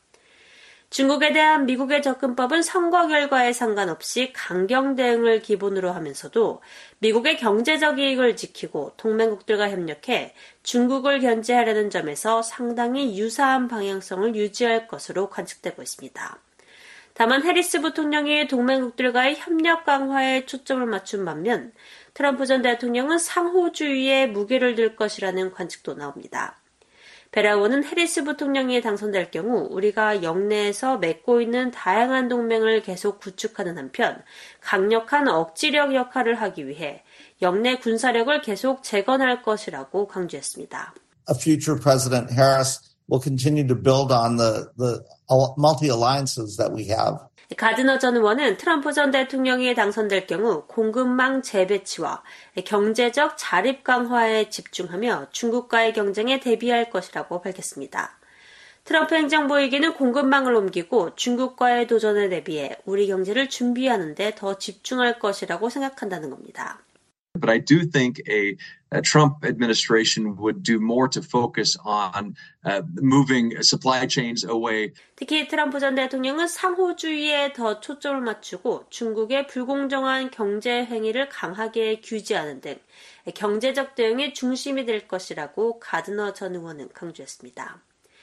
중국에 대한 미국의 접근법은 선거 결과에 상관없이 강경 대응을 기본으로 하면서도 미국의 경제적 이익을 지키고 동맹국들과 협력해 중국을 견제하려는 점에서 상당히 유사한 방향성을 유지할 것으로 관측되고 있습니다. 다만 해리스 부통령이 동맹국들과의 협력 강화에 초점을 맞춘 반면 트럼프 전 대통령은 상호주의에 무게를 둘 것이라는 관측도 나옵니다. 베라원은 해리스 부통령이 당선될 경우 우리가 영내에서 맺고 있는 다양한 동맹을 계속 구축하는 한편 강력한 억지력 역할을 하기 위해 영내 군사력을 계속 재건할 것이라고 강조했습니다. A future President Harris will continue to build on the multi-alliances that we have. 가드너 전 의원은 트럼프 전 대통령이 당선될 경우 공급망 재배치와 경제적 자립 강화에 집중하며 중국과의 경쟁에 대비할 것이라고 밝혔습니다. 트럼프 행정부에게는 공급망을 옮기고 중국과의 도전에 대비해 우리 경제를 준비하는 데 더 집중할 것이라고 생각한다는 겁니다. But I do think a Trump administration would do more to focus on moving supply chains away. 특히 트럼프 전 대통령은 상호주의에 더 초점을 맞추고 중국의 불공정한 경제 행위를 강하게 규제하는 등 경제적 대응의 중심이 될 것이라고 가드너 전 의원은 강조했습니다.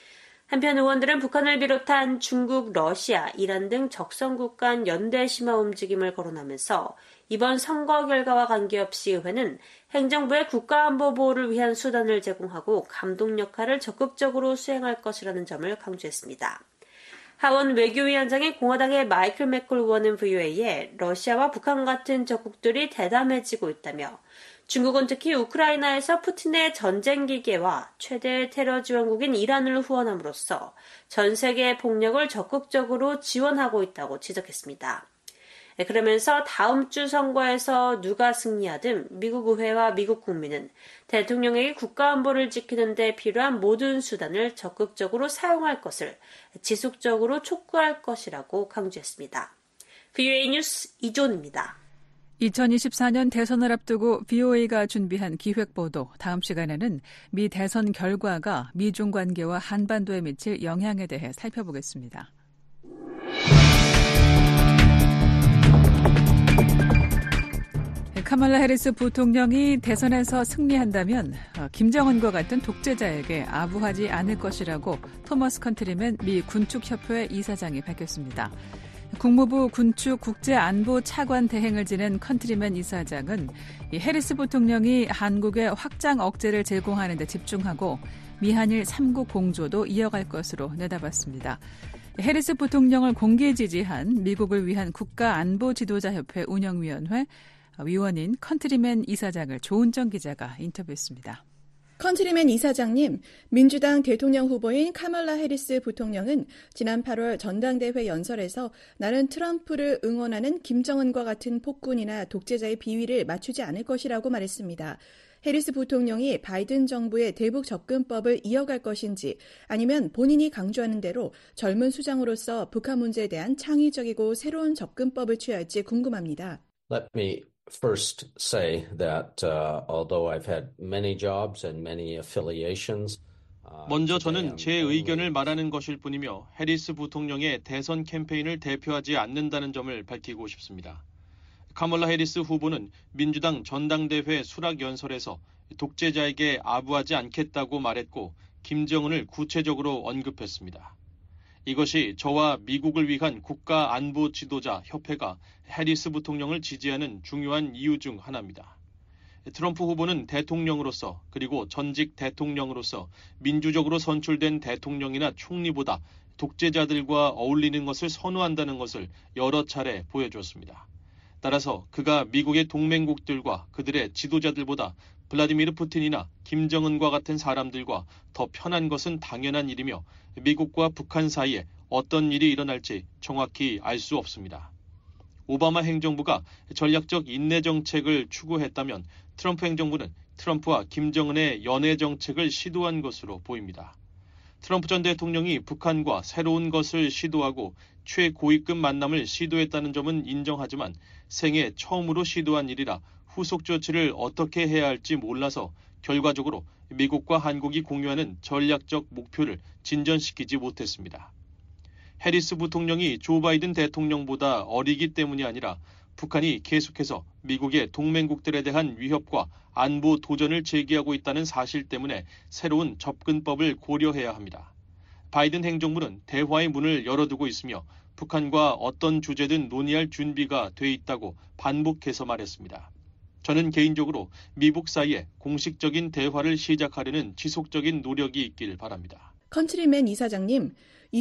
한편 의원들은 북한을 비롯한 중국, 러시아, 이란 등 적성국 간 연대 심화 움직임을 거론하면서 이번 선거 결과와 관계없이 의회는 행정부의 국가안보 보호를 위한 수단을 제공하고 감독 역할을 적극적으로 수행할 것이라는 점을 강조했습니다. 하원 외교위원장인 공화당의 마이클 맥콜 의원은 VOA에 러시아와 북한 같은 적국들이 대담해지고 있다며 중국은 특히 우크라이나에서 푸틴의 전쟁 기계와 최대 테러 지원국인 이란을 후원함으로써 전 세계의 폭력을 적극적으로 지원하고 있다고 지적했습니다. 그러면서 다음 주 선거에서 누가 승리하든 미국 의회와 미국 국민은 대통령에게 국가안보를 지키는 데 필요한 모든 수단을 적극적으로 사용할 것을 지속적으로 촉구할 것이라고 강조했습니다. VOA 뉴스 이존입니다. 2024년 대선을 앞두고 VOA가 준비한 기획보도 다음 시간에는 미 대선 결과가 미중 관계와 한반도에 미칠 영향에 대해 살펴보겠습니다. 카말라 해리스 부통령이 대선에서 승리한다면 김정은과 같은 독재자에게 아부하지 않을 것이라고 토머스 컨트리맨 미 군축협회 이사장이 밝혔습니다. 국무부 군축 국제안보 차관 대행을 지낸 컨트리맨 이사장은 이 해리스 부통령이 한국의 확장 억제를 제공하는 데 집중하고 미한일 3국 공조도 이어갈 것으로 내다봤습니다. 해리스 부통령을 공개 지지한 미국을 위한 국가안보지도자협회 운영위원회 위원인 컨트리맨 이사장을 조은정 기자가 인터뷰했습니다. 컨트리맨 이사장님, 민주당 대통령 후보인 카멀라 해리스 부통령은 지난 8월 전당대회 연설에서 나는 트럼프를 응원하는 김정은과 같은 폭군이나 독재자의 비위를 맞추지 않을 것이라고 말했습니다. 해리스 부통령이 바이든 정부의 대북 접근법을 이어갈 것인지 아니면 본인이 강조하는 대로 젊은 수장으로서 북한 문제에 대한 창의적이고 새로운 접근법을 취할지 궁금합니다. Let me first say that although I've had many jobs and many affiliations, 먼저 저는 제 의견을 말하는 것일 뿐이며 해리스 부통령의 대선 캠페인을 대표하지 않는다는 점을 밝히고 싶습니다. 카멀라 해리스 후보는 민주당 전당대회 수락 연설에서 독재자에게 아부하지 않겠다고 말했고 김정은을 구체적으로 언급했습니다. 이것이 저와 미국을 위한 국가안보 지도자 협회가 해리스 부통령을 지지하는 중요한 이유 중 하나입니다. 트럼프 후보는 대통령으로서 그리고 전직 대통령으로서 민주적으로 선출된 대통령이나 총리보다 독재자들과 어울리는 것을 선호한다는 것을 여러 차례 보여주었습니다. 따라서 그가 미국의 동맹국들과 그들의 지도자들보다 블라디미르 푸틴이나 김정은과 같은 사람들과 더 편한 것은 당연한 일이며 미국과 북한 사이에 어떤 일이 일어날지 정확히 알 수 없습니다. 오바마 행정부가 전략적 인내 정책을 추구했다면 트럼프 행정부는 트럼프와 김정은의 연애 정책을 시도한 것으로 보입니다. 트럼프 전 대통령이 북한과 새로운 것을 시도하고 최고위급 만남을 시도했다는 점은 인정하지만 생애 처음으로 시도한 일이라 후속 조치를 어떻게 해야 할지 몰라서 결과적으로 미국과 한국이 공유하는 전략적 목표를 진전시키지 못했습니다. 해리스 부통령이 조 바이든 대통령보다 어리기 때문이 아니라 북한이 계속해서 미국의 동맹국들에 대한 위협과 안보 도전을 제기하고 있다는 사실 때문에 새로운 접근법을 고려해야 합니다. 바이든 행정부는 대화의 문을 열어두고 있으며 북한과 어떤 주제든 논의할 준비가 돼 있다고 반복해서 말했습니다. 저는 개인적으로 미북 사이에 공식적인 대화를 시작하려는 지속적인 노력이 있길 바랍니다. 컨트리맨 이사장님,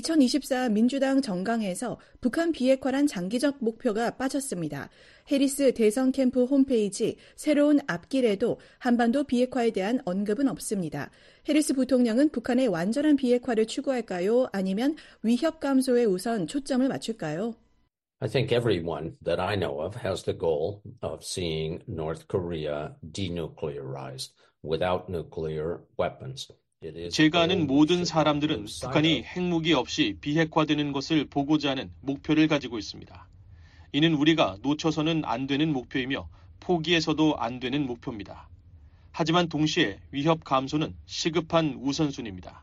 2024 민주당 정강에서 북한 비핵화란 장기적 목표가 빠졌습니다. 해리스 대선 캠프 홈페이지 새로운 앞길에도 한반도 비핵화에 대한 언급은 없습니다. 해리스 부통령은 북한의 완전한 비핵화를 추구할까요? 아니면 위협 감소에 우선 초점을 맞출까요? I think everyone that I know of has the goal of seeing North Korea denuclearized without nuclear weapons. 제가 아는 모든 사람들은 북한이 핵무기 없이 비핵화되는 것을 보고자 하는 목표를 가지고 있습니다. 이는 우리가 놓쳐서는 안 되는 목표이며 포기해서도 안 되는 목표입니다. 하지만 동시에 위협 감소는 시급한 우선순위입니다.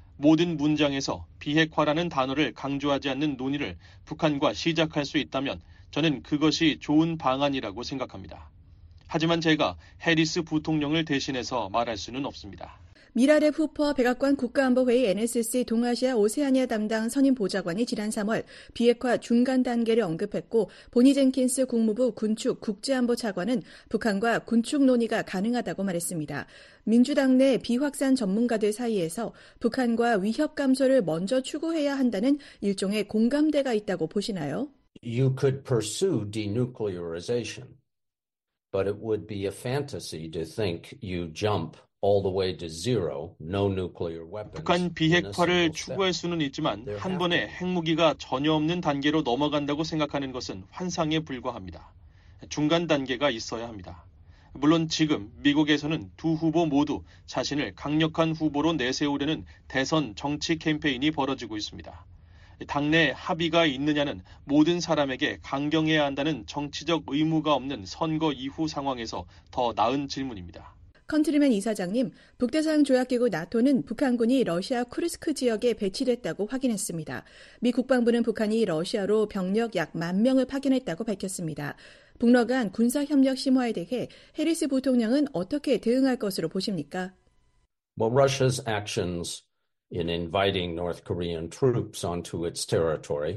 모든 문장에서 비핵화라는 단어를 강조하지 않는 논의를 북한과 시작할 수 있다면 저는 그것이 좋은 방안이라고 생각합니다. 하지만 제가 해리스 부통령을 대신해서 말할 수는 없습니다. 미라렙 후퍼 백악관 국가안보회의 NSC 동아시아 오세아니아 담당 선임 보좌관이 지난 3월 비핵화 중간 단계를 언급했고 보니 젠킨스 국무부 군축 국제안보 차관은 북한과 군축 논의가 가능하다고 말했습니다. 민주당 내 비확산 전문가들 사이에서 북한과 위협 감소를 먼저 추구해야 한다는 일종의 공감대가 있다고 보시나요? You could pursue denuclearization, but it would be a fantasy to think you jump all the way to zero, no nuclear weapons. 북한 비핵화를 추구할 수는 있지만 한 번에 핵무기가 전혀 없는 단계로 넘어간다고 생각하는 것은 환상에 불과합니다. 중간 단계가 있어야 합니다. 물론 지금 미국에서는 두 후보 모두 자신을 강력한 후보로 내세우려는 대선 정치 캠페인이 벌어지고 있습니다. 당내 합의가 있느냐는 모든 사람에게 강경해야 한다는 정치적 의무가 없는 선거 이후 상황에서 더 나은 질문입니다. 컨트리맨 이사장님, 북대서양 조약기구 나토는 북한군이 러시아 쿠르스크 지역에 배치됐다고 확인했습니다. 미 국방부는 북한이 러시아로 병력 약 10,000명을 파견했다고 밝혔습니다. 북러 간 군사협력 심화에 대해 해리스 부통령은 어떻게 대응할 것으로 보십니까? Well, Russia's actions in inviting North Korean troops onto its territory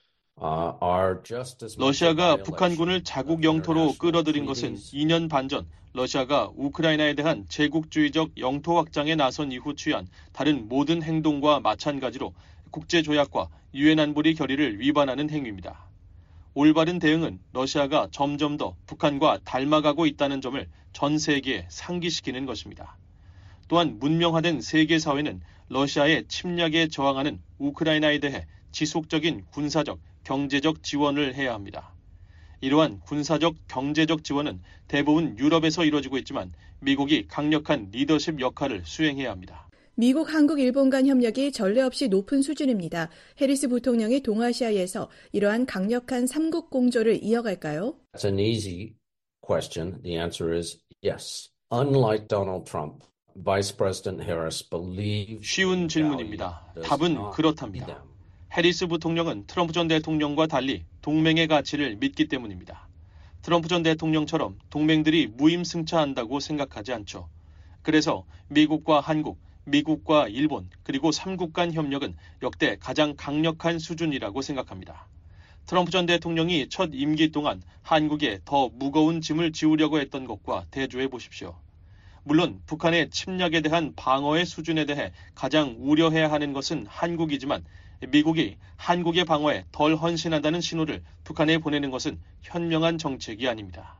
러시아가 북한군을 자국 영토로 끌어들인 것은 2년 반 전 러시아가 우크라이나에 대한 제국주의적 영토 확장에 나선 이후 취한 다른 모든 행동과 마찬가지로 국제조약과 유엔 안보리 결의를 위반하는 행위입니다. 올바른 대응은 러시아가 점점 더 북한과 닮아가고 있다는 점을 전 세계에 상기시키는 것입니다. 또한 문명화된 세계사회는 러시아의 침략에 저항하는 우크라이나에 대해 지속적인 군사적, 경제적 지원을 해야 합니다. 이러한 군사적, 경제적 지원은 대부분 유럽에서 이루어지고 있지만 미국이 강력한 리더십 역할을 수행해야 합니다. 미국, 한국, 일본 간 협력이 전례 없이 높은 수준입니다. 해리스 부통령이 동아시아에서 이러한 강력한 삼국 공조를 이어갈까요? That's an easy question. The answer is yes. Unlike Donald Trump, Vice President Harris believes 쉬운 질문입니다. 답은 그렇답니다. 해리스 부통령은 트럼프 전 대통령과 달리 동맹의 가치를 믿기 때문입니다. 트럼프 전 대통령처럼 동맹들이 무임승차한다고 생각하지 않죠. 그래서 미국과 한국, 미국과 일본, 그리고 3국 간 협력은 역대 가장 강력한 수준이라고 생각합니다. 트럼프 전 대통령이 첫 임기 동안 한국에 더 무거운 짐을 지우려고 했던 것과 대조해 보십시오. 물론 북한의 침략에 대한 방어의 수준에 대해 가장 우려해야 하는 것은 한국이지만 미국이 한국의 방어에 덜 헌신한다는 신호를 북한에 보내는 것은 현명한 정책이 아닙니다.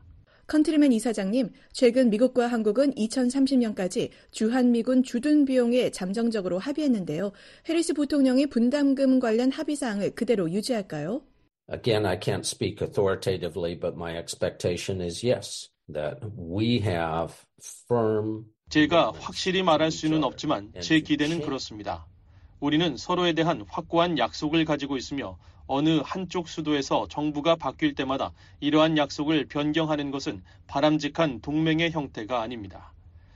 컨트리맨 이사장님, 최근 미국과 한국은 2030년까지 주한미군 주둔 비용에 잠정적으로 합의했는데요. 해리스 부통령이 분담금 관련 합의사항을 그대로 유지할까요? Again, I can't speak authoritatively, but my expectation is yes, that we have firm. 제가 확실히 말할 수는 없지만 제 기대는 그렇습니다. 우리는 서로에 대한 확고한 약속을 가지고 있으며 어느 한쪽 수도에서 정부가 바뀔 때마다 이러한 약속을 변경하는 것은 바람직한 동맹의 형태가 아닙니다.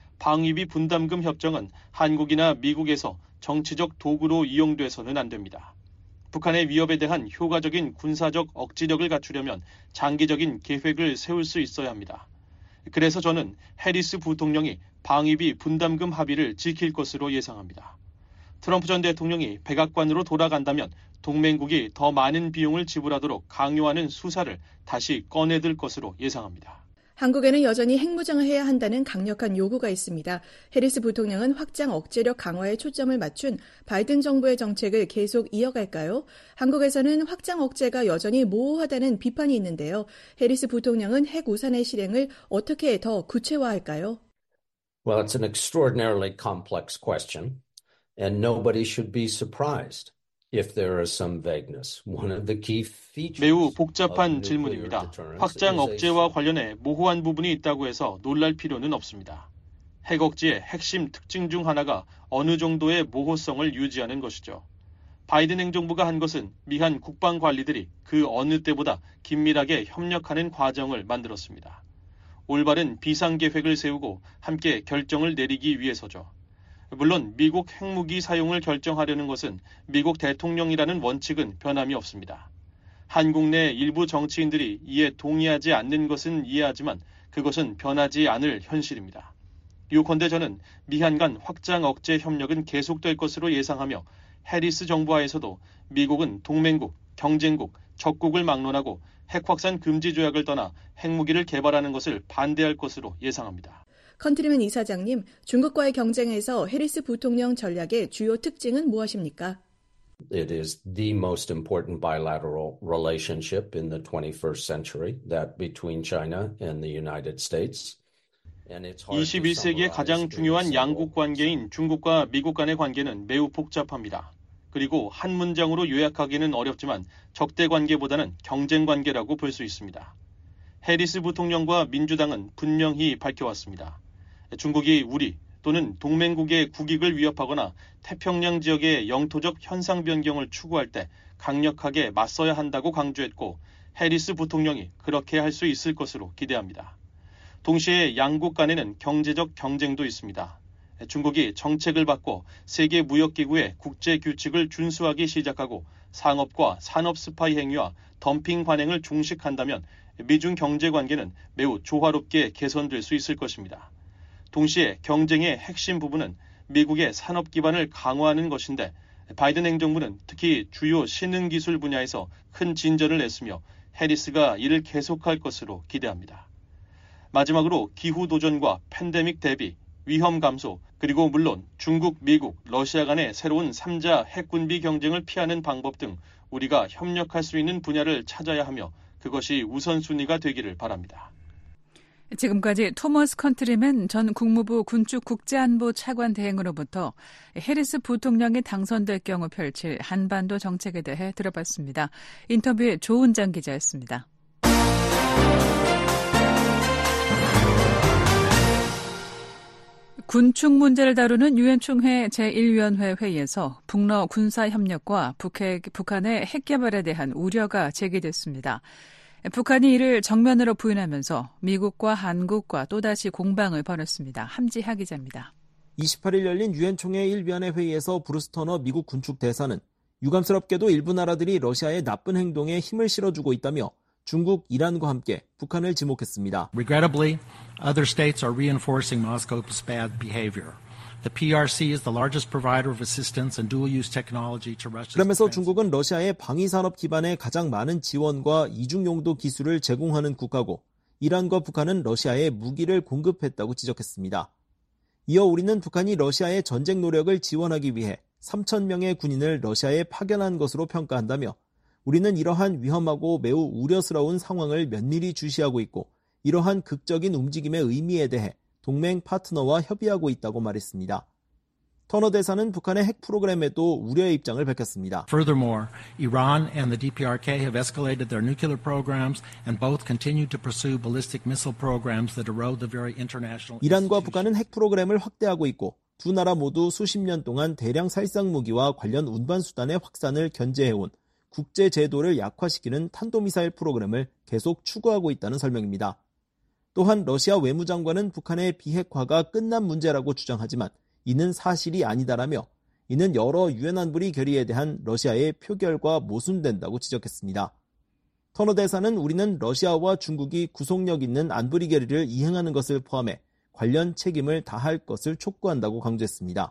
방위비 분담금 협정은 한국이나 미국에서 정치적 도구로 이용돼서는 안 됩니다. 북한의 위협에 대한 효과적인 군사적 억지력을 갖추려면 장기적인 계획을 세울 수 있어야 합니다. 그래서 저는 해리스 부통령이 방위비 분담금 합의를 지킬 것으로 예상합니다. 트럼프 전 대통령이 백악관으로 돌아간다면 동맹국이 더 많은 비용을 지불하도록 강요하는 수사를 다시 꺼내들 것으로 예상합니다. 한국에는 여전히 핵무장을 해야 한다는 강력한 요구가 있습니다. 해리스 부통령은 확장 억제력 강화에 초점을 맞춘 바이든 정부의 정책을 계속 이어갈까요? 한국에서는 확장 억제가 여전히 모호하다는 비판이 있는데요. 해리스 부통령은 핵 우산의 실행을 어떻게 더 구체화할까요? Well, it's an extraordinarily complex question, and nobody should be surprised if there is some vagueness. One of the key features. 매우 복잡한 질문입니다. 확장 억제와 관련해 모호한 부분이 있다고 해서 놀랄 필요는 없습니다. 핵 억제의 핵심 특징 중 하나가 어느 정도의 모호성을 유지하는 것이죠. 바이든 행정부가 한 것은 미한 국방 관리들이 그 어느 때보다 긴밀하게 협력하는 과정을 만들었습니다. 올바른 비상계획을 세우고 함께 결정을 내리기 위해서죠. 물론 미국 핵무기 사용을 결정하려는 것은 미국 대통령이라는 원칙은 변함이 없습니다. 한국 내 일부 정치인들이 이에 동의하지 않는 것은 이해하지만 그것은 변하지 않을 현실입니다. 요컨대 저는 미한 간 확장 억제 협력은 계속될 것으로 예상하며 해리스 정부하에서도 미국은 동맹국, 경쟁국, 적국을 막론하고 핵 확산 금지 조약을 떠나 핵무기를 개발하는 것을 반대할 것으로 예상합니다. 컨트리맨 이사장님, 중국과의 경쟁에서 해리스 부통령 전략의 주요 특징은 무엇입니까? It is the most important bilateral relationship in the 21st century, that between China and the United States. 21세기의 가장 중요한 양국 관계인 중국과 미국 간의 관계는 매우 복잡합니다. 그리고 한 문장으로 요약하기는 어렵지만 적대 관계보다는 경쟁 관계라고 볼 수 있습니다. 해리스 부통령과 민주당은 분명히 밝혀왔습니다. 중국이 우리 또는 동맹국의 국익을 위협하거나 태평양 지역의 영토적 현상 변경을 추구할 때 강력하게 맞서야 한다고 강조했고 해리스 부통령이 그렇게 할 수 있을 것으로 기대합니다. 동시에 양국 간에는 경제적 경쟁도 있습니다. 중국이 정책을 바꿔 세계무역기구의 국제 규칙을 준수하기 시작하고 상업과 산업 스파이 행위와 덤핑 관행을 종식한다면 미중 경제 관계는 매우 조화롭게 개선될 수 있을 것입니다. 동시에 경쟁의 핵심 부분은 미국의 산업 기반을 강화하는 것인데 바이든 행정부는 특히 주요 신흥기술 분야에서 큰 진전을 냈으며 해리스가 이를 계속할 것으로 기대합니다. 마지막으로 기후 도전과 팬데믹 대비, 위험 감소, 그리고 물론 중국, 미국, 러시아 간의 새로운 3자 핵군비 경쟁을 피하는 방법 등 우리가 협력할 수 있는 분야를 찾아야 하며 그것이 우선순위가 되기를 바랍니다. 지금까지 토머스 컨트리맨 전 국무부 군축 국제안보 차관 대행으로부터 해리스 부통령이 당선될 경우 펼칠 한반도 정책에 대해 들어봤습니다. 인터뷰의 조은장 기자였습니다. 군축 문제를 다루는 유엔 총회 제1위원회 회의에서 북러 군사협력과 북한의 핵개발에 대한 우려가 제기됐습니다. 북한이 이를 정면으로 부인하면서 미국과 한국과 또다시 공방을 벌였습니다. 함지하 기자입니다. 28일 열린 유엔 총회 1위원회 회의에서 브루스 터너 미국 군축 대사는 유감스럽게도 일부 나라들이 러시아의 나쁜 행동에 힘을 실어주고 있다며 중국, 이란과 함께 북한을 지목했습니다. Regrettably, other states are reinforcing Moscow's bad behavior. The PRC is the largest provider of assistance and dual-use technology to Russia's 그러면서 중국은 러시아의 방위산업 기반에 가장 많은 지원과 이중용도 기술을 제공하는 국가고 이란과 북한은 러시아에 무기를 공급했다고 지적했습니다. 이어 우리는 북한이 러시아의 전쟁 노력을 지원하기 위해 3,000명의 군인을 러시아에 파견한 것으로 평가한다며 우리는 이러한 위험하고 매우 우려스러운 상황을 면밀히 주시하고 있고 이러한 극적인 움직임의 의미에 대해 동맹 파트너와 협의하고 있다고 말했습니다. 터너 대사는 북한의 핵 프로그램에도 우려의 입장을 밝혔습니다. Furthermore, Iran and the DPRK have escalated their nuclear programs and both continue to pursue ballistic missile programs that erode the very international. 이란과 북한은 핵 프로그램을 확대하고 있고 두 나라 모두 수십 년 동안 대량 살상 무기와 관련 운반 수단의 확산을 견제해온 국제 제도를 약화시키는 탄도미사일 프로그램을 계속 추구하고 있다는 설명입니다. 또한 러시아 외무장관은 북한의 비핵화가 끝난 문제라고 주장하지만 이는 사실이 아니다라며 이는 여러 유엔 안보리 결의에 대한 러시아의 표결과 모순된다고 지적했습니다. 터너 대사는 우리는 러시아와 중국이 구속력 있는 안보리 결의를 이행하는 것을 포함해 관련 책임을 다할 것을 촉구한다고 강조했습니다.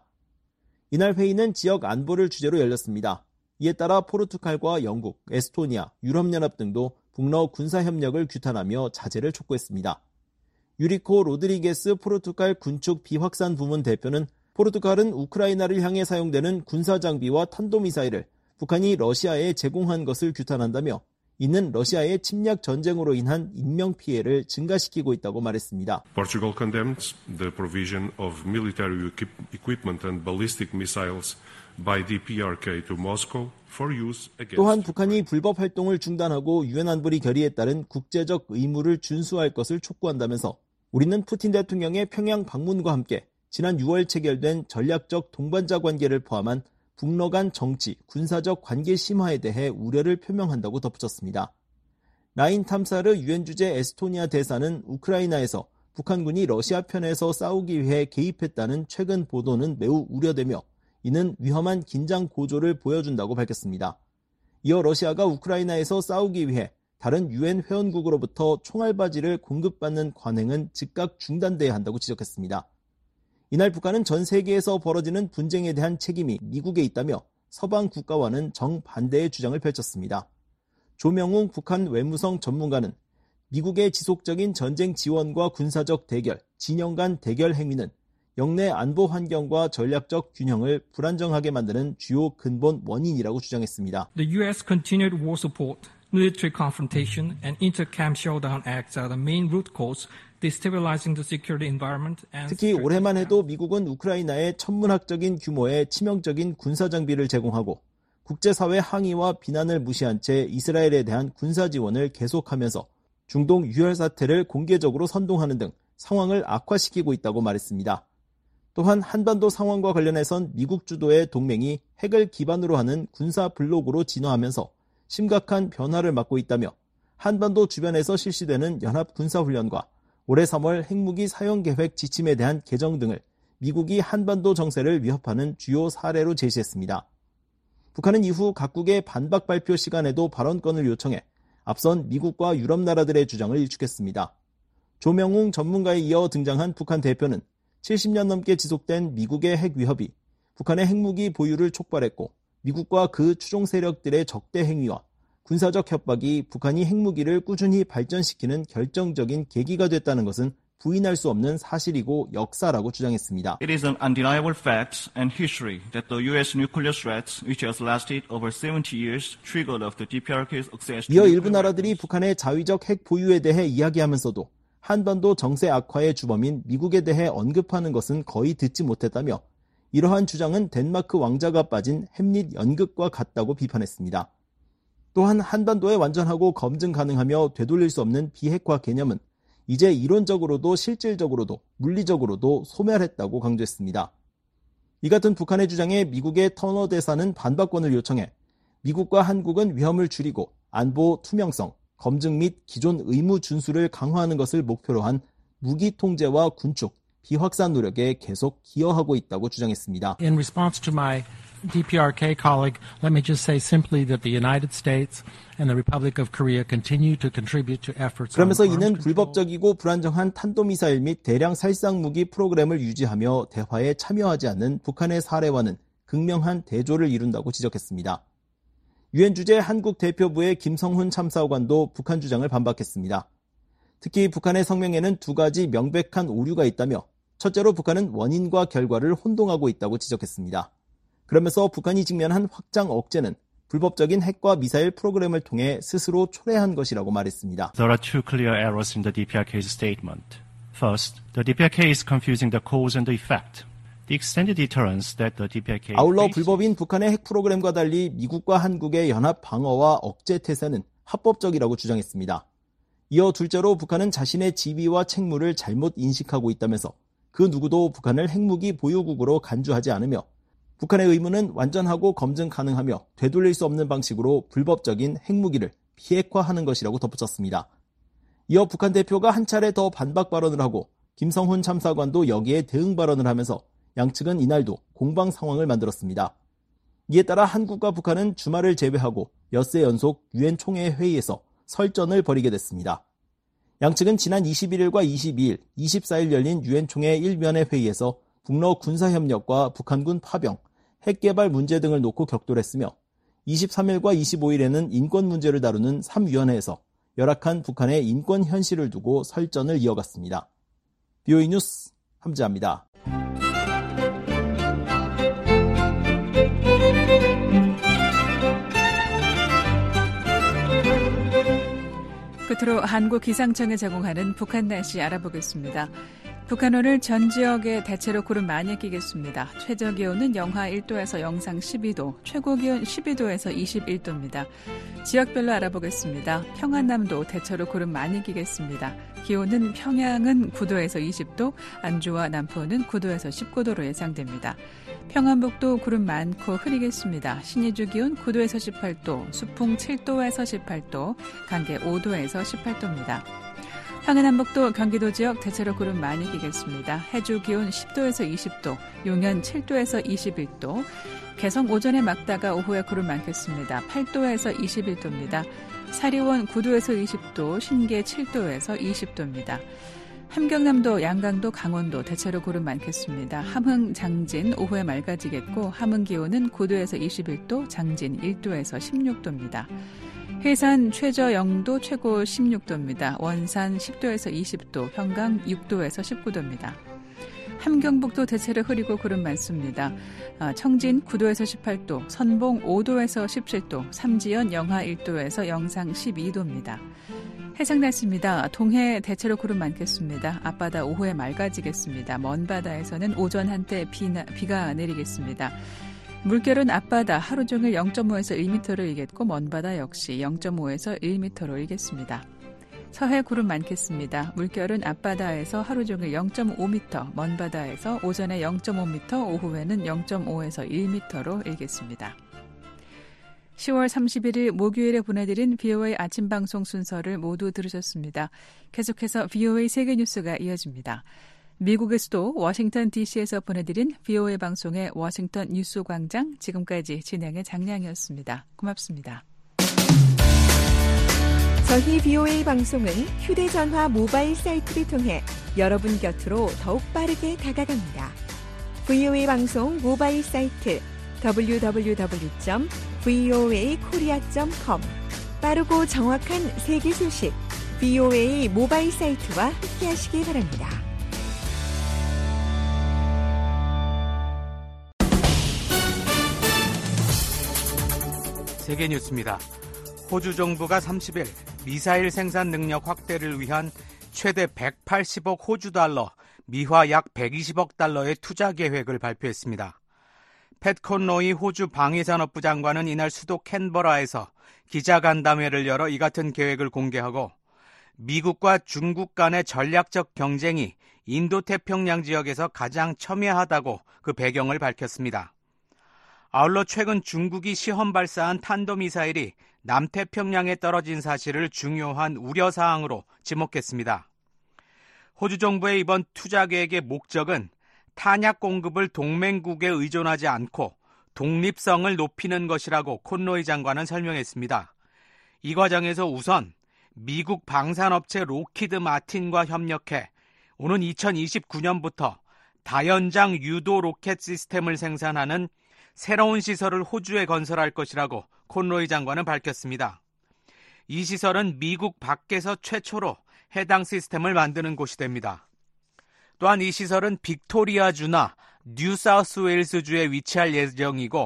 이날 회의는 지역 안보를 주제로 열렸습니다. 이에 따라 포르투갈과 영국, 에스토니아, 유럽연합 등도 북러 군사협력을 규탄하며 자제를 촉구했습니다. 유리코 로드리게스 포르투갈 군축 비확산 부문 대표는 포르투갈은 우크라이나를 향해 사용되는 군사장비와 탄도미사일을 북한이 러시아에 제공한 것을 규탄한다며 이는 러시아의 침략 전쟁으로 인한 인명피해를 증가시키고 있다고 말했습니다. Portugal condemns the provision of military equipment and ballistic missiles by DPRK to Moscow for use against. 또한 북한이 불법 활동을 중단하고 유엔 안보리 결의에 따른 국제적 의무를 준수할 것을 촉구한다면서 우리는 푸틴 대통령의 평양 방문과 함께 지난 6월 체결된 전략적 동반자 관계를 포함한 북러 간 정치, 군사적 관계 심화에 대해 우려를 표명한다고 덧붙였습니다. 라인 탐사르 유엔 주재 에스토니아 대사는 우크라이나에서 북한군이 러시아 편에서 싸우기 위해 개입했다는 최근 보도는 매우 우려되며 이는 위험한 긴장 고조를 보여준다고 밝혔습니다. 이어 러시아가 우크라이나에서 싸우기 위해 다른 유엔 회원국으로부터 총알바지를 공급받는 관행은 즉각 중단돼야 한다고 지적했습니다. 이날 북한은 전 세계에서 벌어지는 분쟁에 대한 책임이 미국에 있다며 서방 국가와는 정반대의 주장을 펼쳤습니다. 조명웅 북한 외무성 전문가는 미국의 지속적인 전쟁 지원과 군사적 대결, 진영 간 대결 행위는 영내 안보 환경과 전략적 균형을 불안정하게 만드는 주요 근본 원인이라고 주장했습니다. The U.S. continued war support, military confrontation, and inter-camp showdown acts are the main root cause. 특히 올해만 해도 미국은 우크라이나에 천문학적인 규모의 치명적인 군사장비를 제공하고 국제사회 항의와 비난을 무시한 채 이스라엘에 대한 군사 지원을 계속하면서 중동 유혈 사태를 공개적으로 선동하는 등 상황을 악화시키고 있다고 말했습니다. 또한 한반도 상황과 관련해선 미국 주도의 동맹이 핵을 기반으로 하는 군사 블록으로 진화하면서 심각한 변화를 맞고 있다며 한반도 주변에서 실시되는 연합 군사훈련과 올해 3월 핵무기 사용 계획 지침에 대한 개정 등을 미국이 한반도 정세를 위협하는 주요 사례로 제시했습니다. 북한은 이후 각국의 반박 발표 시간에도 발언권을 요청해 앞선 미국과 유럽 나라들의 주장을 일축했습니다. 조명웅 전문가에 이어 등장한 북한 대표는 70년 넘게 지속된 미국의 핵 위협이 북한의 핵무기 보유를 촉발했고 미국과 그 추종 세력들의 적대 행위와 군사적 협박이 북한이 핵무기를 꾸준히 발전시키는 결정적인 계기가 됐다는 것은 부인할 수 없는 사실이고 역사라고 주장했습니다. It is an undeniable fact and history that the U.S. nuclear threat, which has lasted over 70 years, triggered off the DPRK's access. 이어 일부 나라들이 북한의 자위적 핵 보유에 대해 이야기하면서도 한반도 정세 악화의 주범인 미국에 대해 언급하는 것은 거의 듣지 못했다며 이러한 주장은 덴마크 왕자가 빠진 햄릿 연극과 같다고 비판했습니다. 또한 한반도에 완전하고 검증 가능하며 되돌릴 수 없는 비핵화 개념은 이제 이론적으로도 실질적으로도 물리적으로도 소멸했다고 강조했습니다. 이 같은 북한의 주장에 미국의 터너 대사는 반박권을 요청해 미국과 한국은 위험을 줄이고 안보 투명성, 검증 및 기존 의무 준수를 강화하는 것을 목표로 한 무기 통제와 군축, 비확산 노력에 계속 기여하고 있다고 주장했습니다. In response to my DPRK colleague, let me just say simply that the United States and the Republic of Korea continue to contribute to efforts. 그러면서 이는 불법적이고 불안정한 탄도미사일 및 대량 살상 무기 프로그램을 유지하며 대화에 참여하지 않는 북한의 사례와는 극명한 대조를 이룬다고 지적했습니다. 유엔 주재 한국 대표부의 김성훈 참사관도 북한 주장을 반박했습니다. 특히 북한의 성명에는 두 가지 명백한 오류가 있다며 첫째로 북한은 원인과 결과를 혼동하고 있다고 지적했습니다. 그러면서 북한이 직면한 확장 억제는 불법적인 핵과 미사일 프로그램을 통해 스스로 초래한 것이라고 말했습니다. There are two clear errors in the DPRK's statement. First, the DPRK is confusing the cause and the effect. The extended deterrence that the DPRK 아울러 불법인 북한의 핵 프로그램과 달리 미국과 한국의 연합 방어와 억제 태세는 합법적이라고 주장했습니다. 이어 둘째로 북한은 자신의 지위와 책무를 잘못 인식하고 있다면서 그 누구도 북한을 핵무기 보유국으로 간주하지 않으며 북한의 의무는 완전하고 검증 가능하며 되돌릴 수 없는 방식으로 불법적인 핵무기를 비핵화하는 것이라고 덧붙였습니다. 이어 북한 대표가 한 차례 더 반박 발언을 하고 김성훈 참사관도 여기에 대응 발언을 하면서 양측은 이날도 공방 상황을 만들었습니다. 이에 따라 한국과 북한은 주말을 제외하고 엿새 연속 유엔 총회 회의에서 설전을 벌이게 됐습니다. 양측은 지난 21일과 22일, 24일 열린 유엔 총회 일면회 회의에서 북러 군사협력과 북한군 파병, 핵개발 문제 등을 놓고 격돌했으며 23일과 25일에는 인권 문제를 다루는 3위원회에서 열악한 북한의 인권 현실을 두고 설전을 이어갔습니다. BOE 뉴스 함지아입니다. 끝으로 한국기상청에 제공하는 북한 날씨 알아보겠습니다. 북한 오늘 전 지역에 대체로 구름 많이 끼겠습니다. 최저기온은 영하 1도에서 영상 12도, 최고기온 12도에서 21도입니다. 지역별로 알아보겠습니다. 평안남도 대체로 구름 많이 끼겠습니다. 기온은 평양은 9도에서 20도, 안주와 남포는 9도에서 19도로 예상됩니다. 평안북도 구름 많고 흐리겠습니다. 신의주 기온 9도에서 18도, 수풍 7도에서 18도, 강계 5도에서 18도입니다. 황해남북도 경기도 지역 대체로 구름 많이 끼겠습니다. 해주 기온 10도에서 20도, 용현 7도에서 21도, 개성 오전에 막다가 오후에 구름 많겠습니다. 8도에서 21도입니다. 사리원 9도에서 20도, 신계 7도에서 20도입니다. 함경남도, 양강도, 강원도 대체로 구름 많겠습니다. 함흥, 장진 오후에 맑아지겠고 함흥 기온은 9도에서 21도, 장진 1도에서 16도입니다. 해산 최저 0도, 최고 16도입니다. 원산 10도에서 20도, 평강 6도에서 19도입니다. 함경북도 대체로 흐리고 구름 많습니다. 청진 9도에서 18도, 선봉 5도에서 17도, 삼지연 영하 1도에서 영상 12도입니다. 해상 날씨입니다. 동해 대체로 구름 많겠습니다. 앞바다 오후에 맑아지겠습니다. 먼 바다에서는 오전 한때 비가 내리겠습니다. 물결은 앞바다 하루 종일 0.5에서 1m를 일겠고 먼 바다 역시 0.5에서 1m로 일겠습니다. 서해 구름 많겠습니다. 물결은 앞바다에서 하루 종일 0.5m, 먼 바다에서 오전에 0.5m, 오후에는 0.5에서 1m로 일겠습니다. 10월 31일 목요일에 보내드린 VOA 아침 방송 순서를 모두 들으셨습니다. 계속해서 VOA 세계뉴스가 이어집니다. 미국의 수도 워싱턴 DC에서 보내드린 VOA 방송의 워싱턴 뉴스 광장, 지금까지 진행의 장량이었습니다. 고맙습니다. 저희 VOA 방송은 휴대전화 모바일 사이트를 통해 여러분 곁으로 더욱 빠르게 다가갑니다. VOA 방송 모바일 사이트 www.voakorea.com, 빠르고 정확한 세계 소식 VOA 모바일 사이트와 함께하시기 바랍니다. 세계 뉴스입니다. 호주 정부가 30일 미사일 생산 능력 확대를 위한 최대 180억 호주 달러, 미화 약 120억 달러의 투자 계획을 발표했습니다. 팻 콘로이 호주 방위산업부 장관은 이날 수도 캔버라에서 기자간담회를 열어 이 같은 계획을 공개하고 미국과 중국 간의 전략적 경쟁이 인도태평양 지역에서 가장 첨예하다고 그 배경을 밝혔습니다. 아울러 최근 중국이 시험 발사한 탄도미사일이 남태평양에 떨어진 사실을 중요한 우려사항으로 지목했습니다. 호주 정부의 이번 투자 계획의 목적은 탄약 공급을 동맹국에 의존하지 않고 독립성을 높이는 것이라고 콘로이 장관은 설명했습니다. 이 과정에서 우선 미국 방산업체 로키드 마틴과 협력해 오는 2029년부터 다연장 유도 로켓 시스템을 생산하는 새로운 시설을 호주에 건설할 것이라고 콘로이 장관은 밝혔습니다. 이 시설은 미국 밖에서 최초로 해당 시스템을 만드는 곳이 됩니다. 또한 이 시설은 빅토리아주나 뉴사우스웨일스주에 위치할 예정이고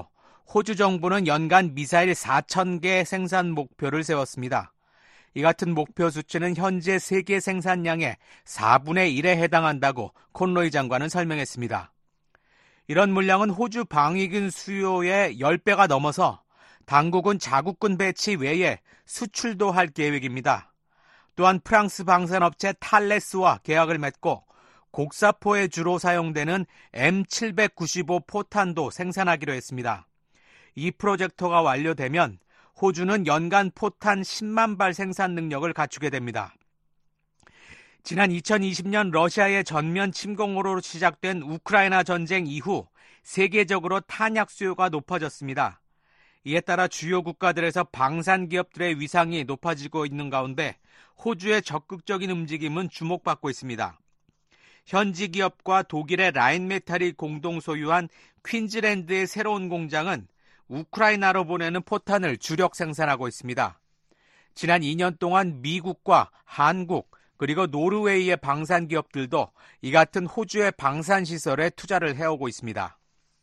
호주 정부는 연간 미사일 4,000개 생산 목표를 세웠습니다. 이 같은 목표 수치는 현재 세계 생산량의 4분의 1에 해당한다고 콘로이 장관은 설명했습니다. 이런 물량은 호주 방위군 수요의 10배가 넘어서 당국은 자국군 배치 외에 수출도 할 계획입니다. 또한 프랑스 방산업체 탈레스와 계약을 맺고 곡사포에 주로 사용되는 M795 포탄도 생산하기로 했습니다. 이 프로젝트가 완료되면 호주는 연간 포탄 10만 발 생산 능력을 갖추게 됩니다. 지난 2020년 러시아의 전면 침공으로 시작된 우크라이나 전쟁 이후 세계적으로 탄약 수요가 높아졌습니다. 이에 따라 주요 국가들에서 방산 기업들의 위상이 높아지고 있는 가운데 호주의 적극적인 움직임은 주목받고 있습니다. 현지 기업과 독일의 라인메탈이 공동 소유한 퀸즐랜드의 새로운 공장은 우크라이나로 보내는 포탄을 주력 생산하고 있습니다. 지난 2년 동안 미국과 한국 그리고 노르웨이의 방산 기업들도 이 같은 호주의 방산시설에 투자를 해오고 있습니다.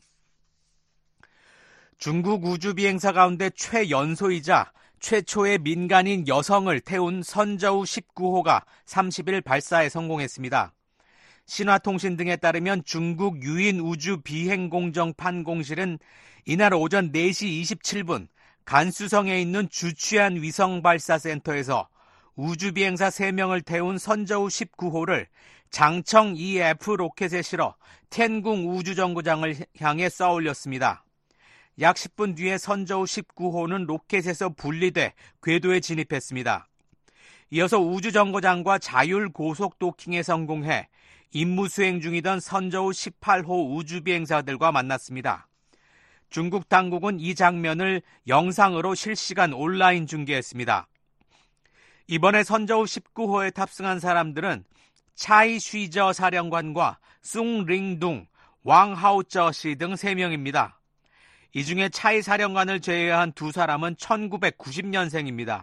중국 우주비행사 가운데 최연소이자 최초의 민간인 여성을 태운 선저우 19호가 30일 발사에 성공했습니다. 신화통신 등에 따르면 중국 유인 우주 비행공정 판공실은 이날 오전 4시 27분 간수성에 있는 주취안 위성발사센터에서 우주비행사 3명을 태운 선저우 19호를 장청 EF 로켓에 실어 텐궁 우주정거장을 향해 쏘아올렸습니다. 약 10분 뒤에 선저우 19호는 로켓에서 분리돼 궤도에 진입했습니다. 이어서 우주정거장과 자율고속도킹에 성공해 임무 수행 중이던 선저우 18호 우주비행사들과 만났습니다. 중국 당국은 이 장면을 영상으로 실시간 온라인 중계했습니다. 이번에 선저우 19호에 탑승한 사람들은 차이 쉬저 사령관과 숭링둥, 왕하오쩌 씨 등 3명입니다. 이 중에 차이 사령관을 제외한 2사람은 1990년생입니다.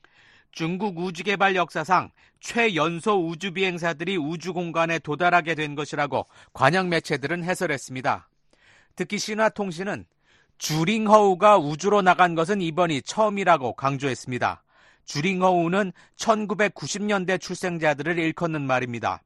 중국 우주개발 역사상 최연소 우주비행사들이 우주공간에 도달하게 된 것이라고 관영 매체들은 해설했습니다. 특히 신화통신은 주링허우가 우주로 나간 것은 이번이 처음이라고 강조했습니다. 주링허우는 1990년대 출생자들을 일컫는 말입니다.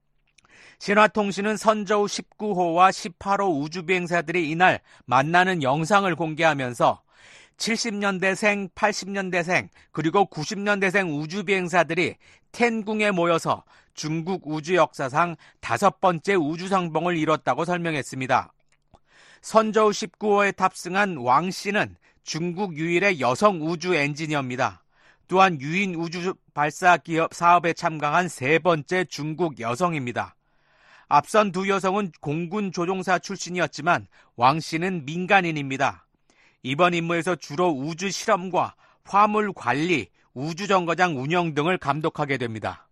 신화통신은 선저우 19호와 18호 우주비행사들이 이날 만나는 영상을 공개하면서 70년대생, 80년대생, 그리고 90년대생 우주비행사들이 텐궁에 모여서 중국 우주 역사상 5번째 우주상봉을 이뤘다고 설명했습니다. 선저우 19호에 탑승한 왕 씨는 중국 유일의 여성 우주 엔지니어입니다. 또한 유인 우주 발사 기업 사업에 참가한 3번째 중국 여성입니다. 앞선 2 여성은 공군 조종사 출신이었지만 왕 씨는 민간인입니다. 이번 임무에서 주로 우주 실험과 화물 관리, 우주정거장 운영 등을 감독하게 됩니다.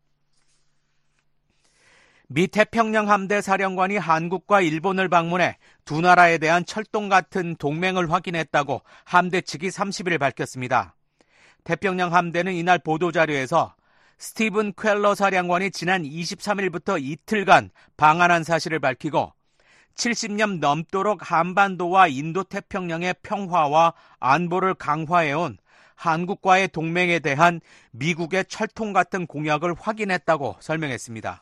미 태평양 함대 사령관이 한국과 일본을 방문해 2 나라에 대한 철동 같은 동맹을 확인했다고 함대 측이 30일 밝혔습니다. 태평양 함대는 이날 보도자료에서 스티븐 퀘러 사령관이 지난 23일부터 이틀간 방한한 사실을 밝히고 70년 넘도록 한반도와 인도태평양의 평화와 안보를 강화해온 한국과의 동맹에 대한 미국의 철통 같은 공약을 확인했다고 설명했습니다.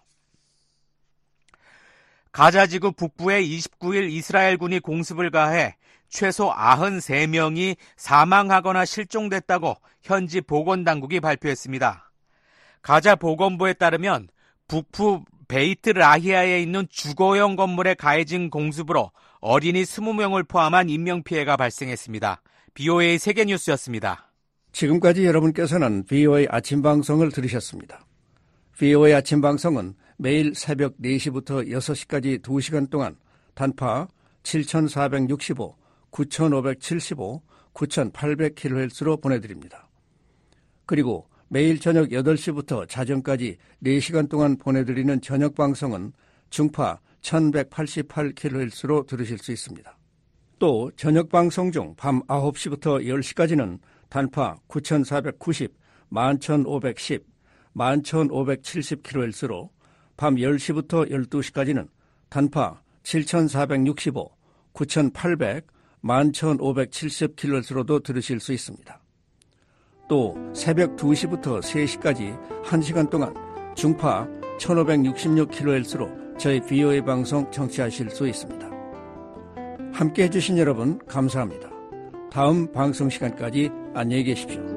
가자지구 북부에 29일 이스라엘군이 공습을 가해 최소 93명이 사망하거나 실종됐다고 현지 보건당국이 발표했습니다. 가자 보건부에 따르면 북부 베이트 라히아에 있는 주거용 건물에 가해진 공습으로 어린이 20명을 포함한 인명피해가 발생했습니다. BOA 세계뉴스였습니다. 지금까지 여러분께서는 BOA 아침방송을 들으셨습니다. BOA 아침방송은 매일 새벽 4시부터 6시까지 2시간 동안 단파 7465, 9575, 9800kHz로 보내드립니다. 그리고 매일 저녁 8시부터 자정까지 4시간 동안 보내드리는 저녁방송은 중파 1188kHz로 들으실 수 있습니다. 또 저녁방송 중 밤 9시부터 10시까지는 단파 9490, 11510, 11570kHz로 밤 10시부터 12시까지는 단파 7465, 9800, 11,570kHz로도 들으실 수 있습니다. 또 새벽 2시부터 3시까지 1시간 동안 중파 1566kHz로 저희 VOA 방송 청취하실 수 있습니다. 함께해 주신 여러분 감사합니다. 다음 방송 시간까지 안녕히 계십시오.